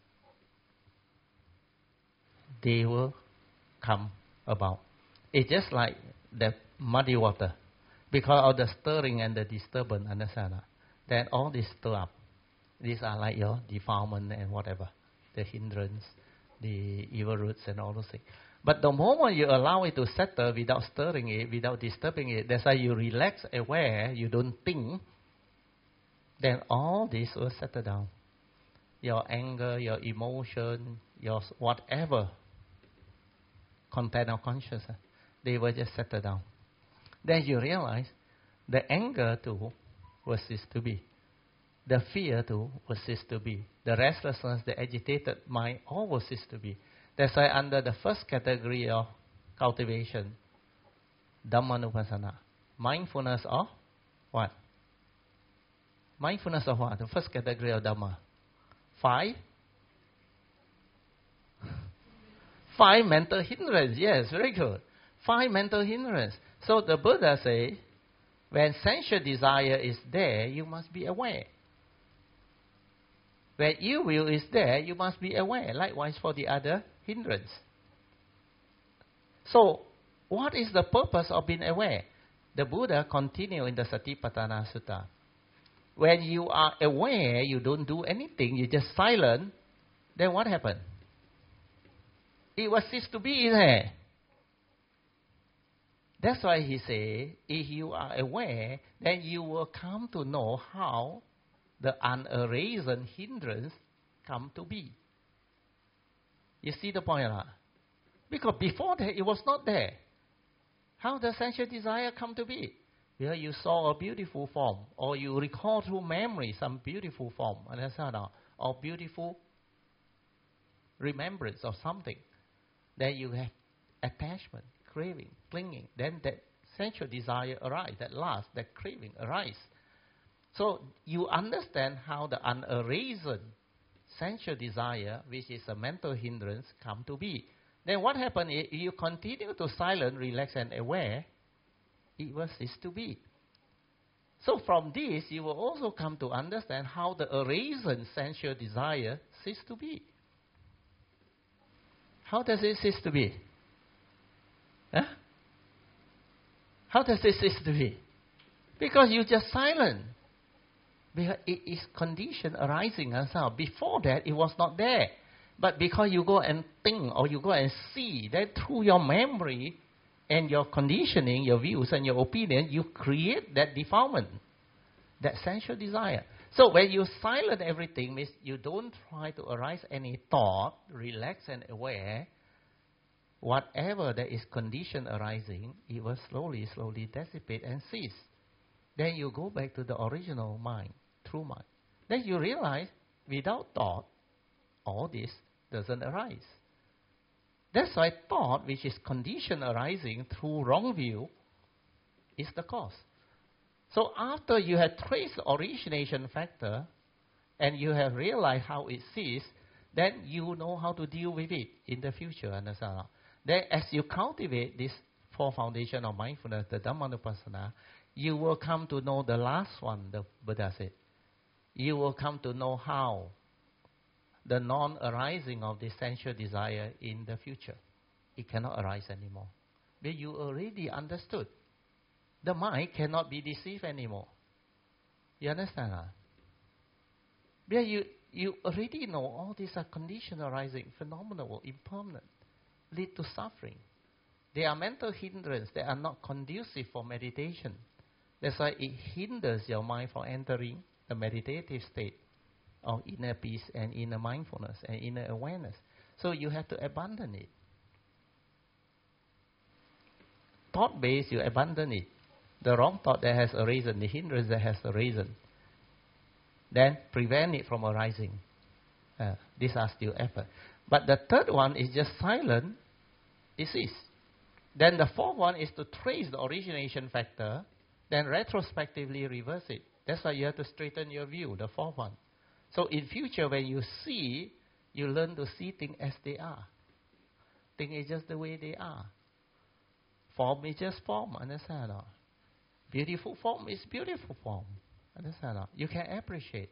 they will come about. It's just like the muddy water. Because of the stirring and the disturbance, understand? Then all this stir up. These are like your defilement and whatever. The hindrance, the evil roots and all those things. But the moment you allow it to settle without stirring it, without disturbing it, that's why you relax, aware, you don't think, then all this will settle down. Your anger, your emotion, your whatever content of consciousness, they will just settle down. Then you realize the anger too will cease to be. The fear too will cease to be. The restlessness, the agitated mind, all will cease to be. That's why under the first category of cultivation, Dhammanupassana, mindfulness of what? Mindfulness of what? The first category of Dhamma. Five mental hindrance. Yes, very good. 5 mental hindrance. So the Buddha say, when sensual desire is there, you must be aware. When ill will is there, you must be aware. Likewise for the other hindrance. So, what is the purpose of being aware? The Buddha continue in the Satipatthana Sutta. When you are aware, you don't do anything, you just silent, then what happened? It will cease to be there. That's why he say, if you are aware, then you will come to know how the unarisen hindrance come to be. You see the point? Huh? Because before that, it was not there. How does sensual desire come to be? Well, you saw a beautiful form, or you recall through memory some beautiful form, understand? Or beautiful remembrance of something. Then you have attachment, craving, clinging. Then that sensual desire arises, that lust, that craving arises. So you understand how the unarisen sensual desire, which is a mental hindrance, come to be. Then what happens if you continue to silent, relax and aware, it will cease to be. So from this, you will also come to understand how the arisen sensual desire cease to be. How does it cease to be? Huh? How does it cease to be? Because you just silent. Because it is condition arising as well. Before that, it was not there. But because you go and think or you go and see, that through your memory and your conditioning, your views and your opinion, you create that defilement, that sensual desire. So when you silent everything, means you don't try to arise any thought, relax and aware. Whatever that is condition arising, it will slowly, slowly dissipate and cease. Then you go back to the original mind, true mind. Then you realize, without thought, all this doesn't arise. That's why thought, which is condition arising through wrong view, is the cause. So after you have traced the origination factor, and you have realized how it ceases, then you know how to deal with it in the future, understand? Then as you cultivate this four foundation of mindfulness, the Dhammanupassana, you will come to know the last one, the Buddha said. You will come to know how the non-arising of the sensual desire in the future. It cannot arise anymore. But you already understood. The mind cannot be deceived anymore. You understand? But you already know all these are conditions arising, phenomenal, impermanent, lead to suffering. They are mental hindrance. They are not conducive for meditation. That's why it hinders your mind from entering the meditative state of inner peace and inner mindfulness and inner awareness. So you have to abandon it. Thought-based, you abandon it. The wrong thought that has arisen, the hindrance that has arisen, then prevent it from arising. These are still effort. But the third one is just silent, it ceases. Then the fourth one is to trace the origination factor, then retrospectively reverse it. That's why you have to straighten your view, the fourth one. So in future, when you see, you learn to see things as they are. Things is just the way they are. Form is just form, understand or not? Beautiful form is beautiful form, understand or not? You can appreciate.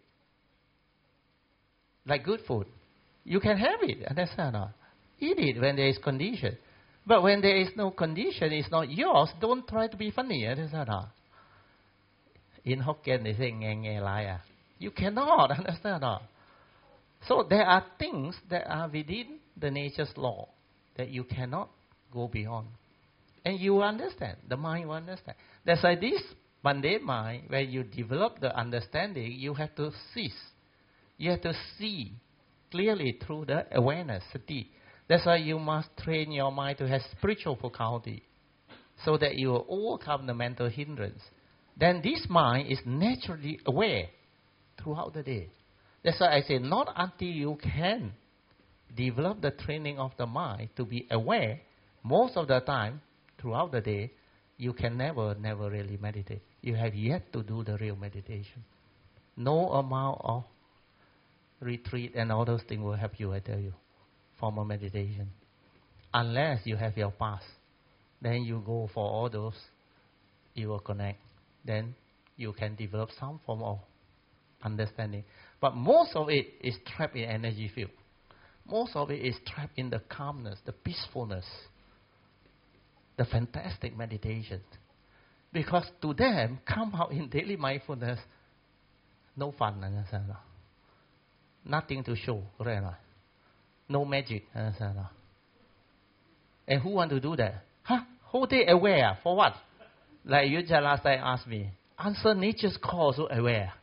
Like good food. You can have it, understand or not? Eat it when there is condition. But when there is no condition, it's not yours, don't try to be funny, understand or not? In Hokkien, they say, nghe nghe lai. You cannot, understand or not? So there are things that are within the nature's law that you cannot go beyond. And you will understand, the mind will understand. That's why this mundane mind, when you develop the understanding, you have to cease. You have to see clearly through the awareness, sati. That's why you must train your mind to have spiritual faculty, so that you will overcome the mental hindrance. Then this mind is naturally aware throughout the day. That's why I say, not until you can develop the training of the mind to be aware, most of the time, throughout the day, you can never really meditate. You have yet to do the real meditation. No amount of retreat and all those things will help you, I tell you, formal meditation. Unless you have your past, then you go for all those, you will connect. Then you can develop some form of understanding. But most of it is trapped in energy field. Most of it is trapped in the calmness, the peacefulness, the fantastic meditation. Because to them, come out in daily mindfulness, no fun, understand? Nothing to show, right? No magic, understand? And who want to do that? Whole day aware, for what? Like you just last time asked me, answer nature's call, so aware.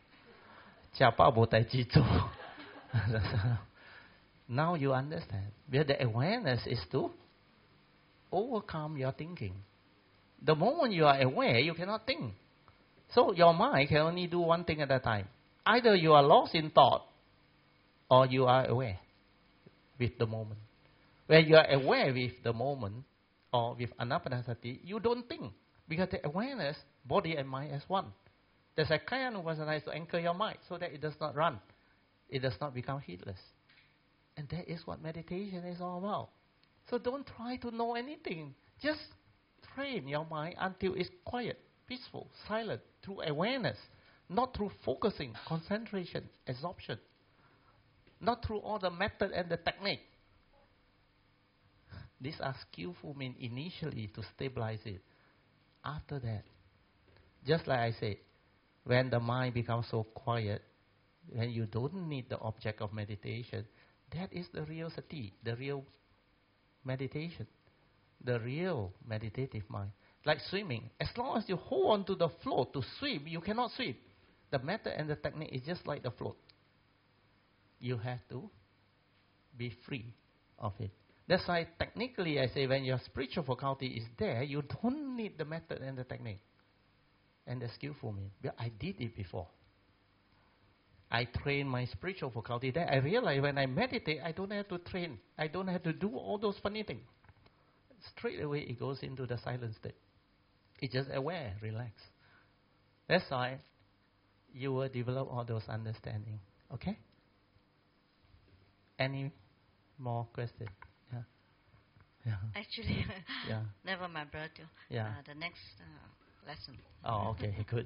Now you understand. Because the awareness is to overcome your thinking. The moment you are aware, you cannot think. So your mind can only do one thing at a time. Either you are lost in thought, or you are aware with the moment. When you are aware with the moment, or with anapanasati, you don't think. Because the awareness, body and mind as one. That's why Kayanupassana is to anchor your mind, so that it does not run. It does not become heedless. And that is what meditation is all about. So don't try to know anything. Just train your mind until it's quiet, peaceful, silent, through awareness. Not through focusing, concentration, absorption. Not through all the method and the technique. These are skillful means initially to stabilize it. After that, just like I said, when the mind becomes so quiet, when you don't need the object of meditation, that is the real sati, the real meditation, the real meditative mind. Like swimming, as long as you hold on to the float to swim, you cannot swim. The method and the technique is just like the float. You have to be free of it. That's why technically I say when your spiritual faculty is there, you don't need the method and the technique and the skillful means. But I did it before. I trained my spiritual faculty. Then I realized when I meditate, I don't have to train. I don't have to do all those funny things. Straight away it goes into the silent state. It's just aware, relax. That's why you will develop all those understanding. Okay? Any more questions? Yeah. I actually. Yeah. Never mind, brother. Yeah. The next lesson. Oh, okay, good.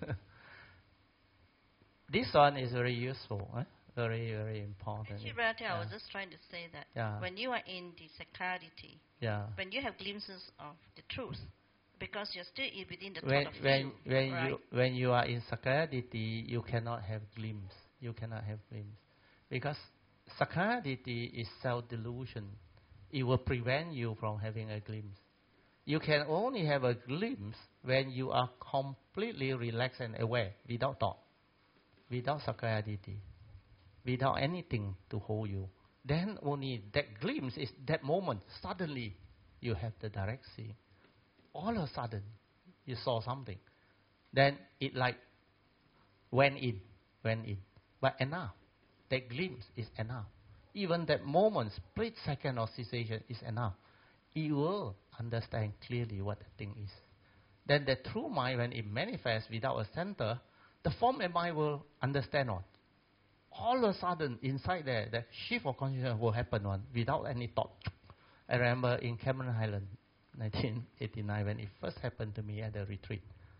This one is very useful, very, very important. Actually, brother, I was just trying to say that when you are in the sakkaditi, when you have glimpses of the truth, because you're still within the thought of you, when you are in sakkayaditi, you cannot have glimpse. You cannot have glimpse. Because sakkayaditi is self-delusion. It will prevent you from having a glimpse. You can only have a glimpse when you are completely relaxed and aware, without thought, without sakkayaditi, without anything to hold you. Then only that glimpse is that moment. Suddenly, you have the direct seeing. All of a sudden, you saw something. Then it like went in. But enough. That glimpse is enough. Even that moment, split second of cessation is enough. You will understand clearly what the thing is. Then the true mind, when it manifests without a center, the form and mind will understand on. All of a sudden, inside there, the shift of consciousness will happen on without any thought. I remember in Cameron Highland, 1989, when it first happened to me at the retreat.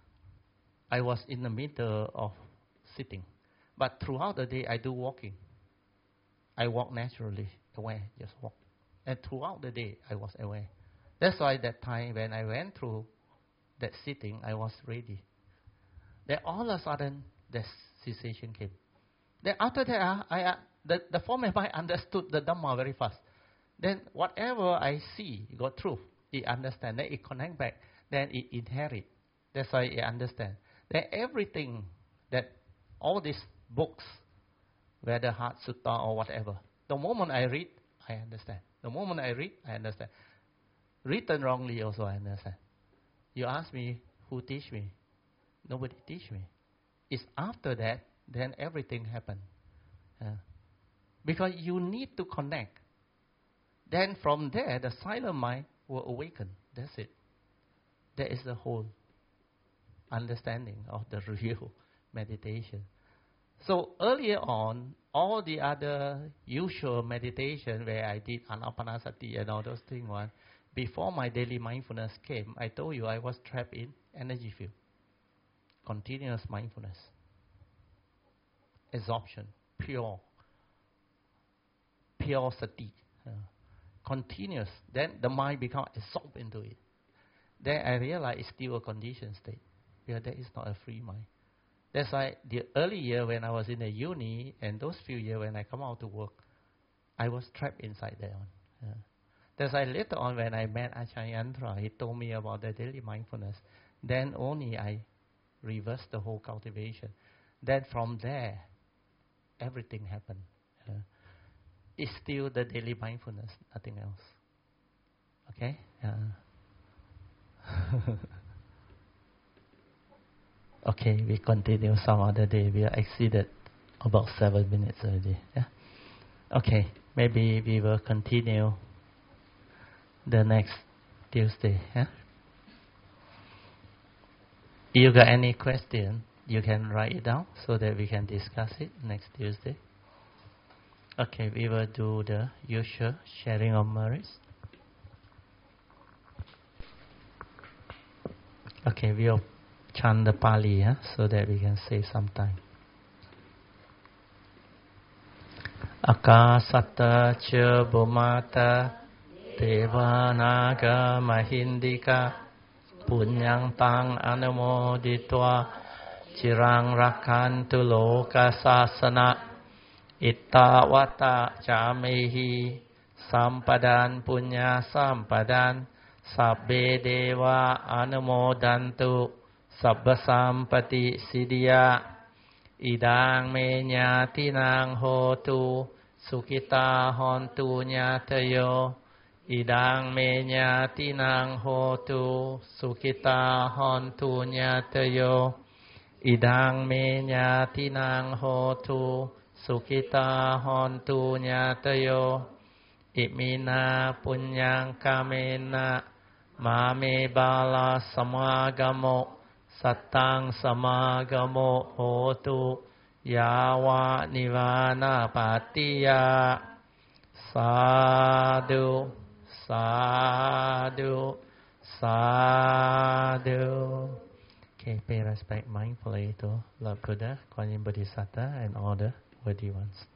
I was in the middle of sitting. But throughout the day, I do walking. I walk naturally, aware, just walk. And throughout the day, I was aware. That's why that time when I went through that sitting, I was ready. Then all of a sudden, the cessation came. Then after that, the form and mind understood the Dhamma very fast. Then whatever I see, got truth, it understand. Then it connect back. Then it inherit. That's why it understand. Then everything that all these books, whether Heart Sutta or whatever, the moment I read, I understand. The moment I read, I understand. Written wrongly also, I understand. You ask me, who teach me? Nobody teach me. It's after that, then everything happened. Because you need to connect. Then from there, the silent mind will awaken. That's it. That is the whole understanding of the real meditation. So earlier on, all the other usual meditation where I did anapanasati and all those things, before my daily mindfulness came, I told you I was trapped in energy field. Continuous mindfulness. Absorption. Pure sati. Continuous. Then the mind becomes absorbed into it. Then I realized it's still a conditioned state. Because that is not a free mind. That's why the early year when I was in the uni and those few years when I come out to work, I was trapped inside there. That's why later on when I met Acharya Yantra, he told me about the daily mindfulness. Then only I reversed the whole cultivation. Then from there, everything happened. It's still the daily mindfulness, nothing else. Okay? Okay, we continue some other day. We are exceeded about 7 minutes already. Yeah? Okay, maybe we will continue the next Tuesday. Yeah? If you got any question, you can write it down so that we can discuss it next Tuesday. Okay, we will do the usual sharing of merits. Okay, we'll chant the Pali so that we can save some time. Akasata cha bhumata devanaga mahindika punyang tang anumoditva chirang rakantu loka sasana ittavata jamehi sampadan punya sampadan sabbe deva anumodantu sabba sampati siddhya idang me nyatinang hotu sukita hontu nyatayo idang me nyatinang hotu sukita hontu nyatayo idang me nyatinang hotu sukita hontu nyatayo imina punyang kamena mame bala samagamo Satang samagamo hotu yawa nivana patiya sadhu sadhu Sadhu, sadhu. Okay, pay respect mindfully to Lord Buddha, Kuan Yin Bodhisattva, and all the worthy ones.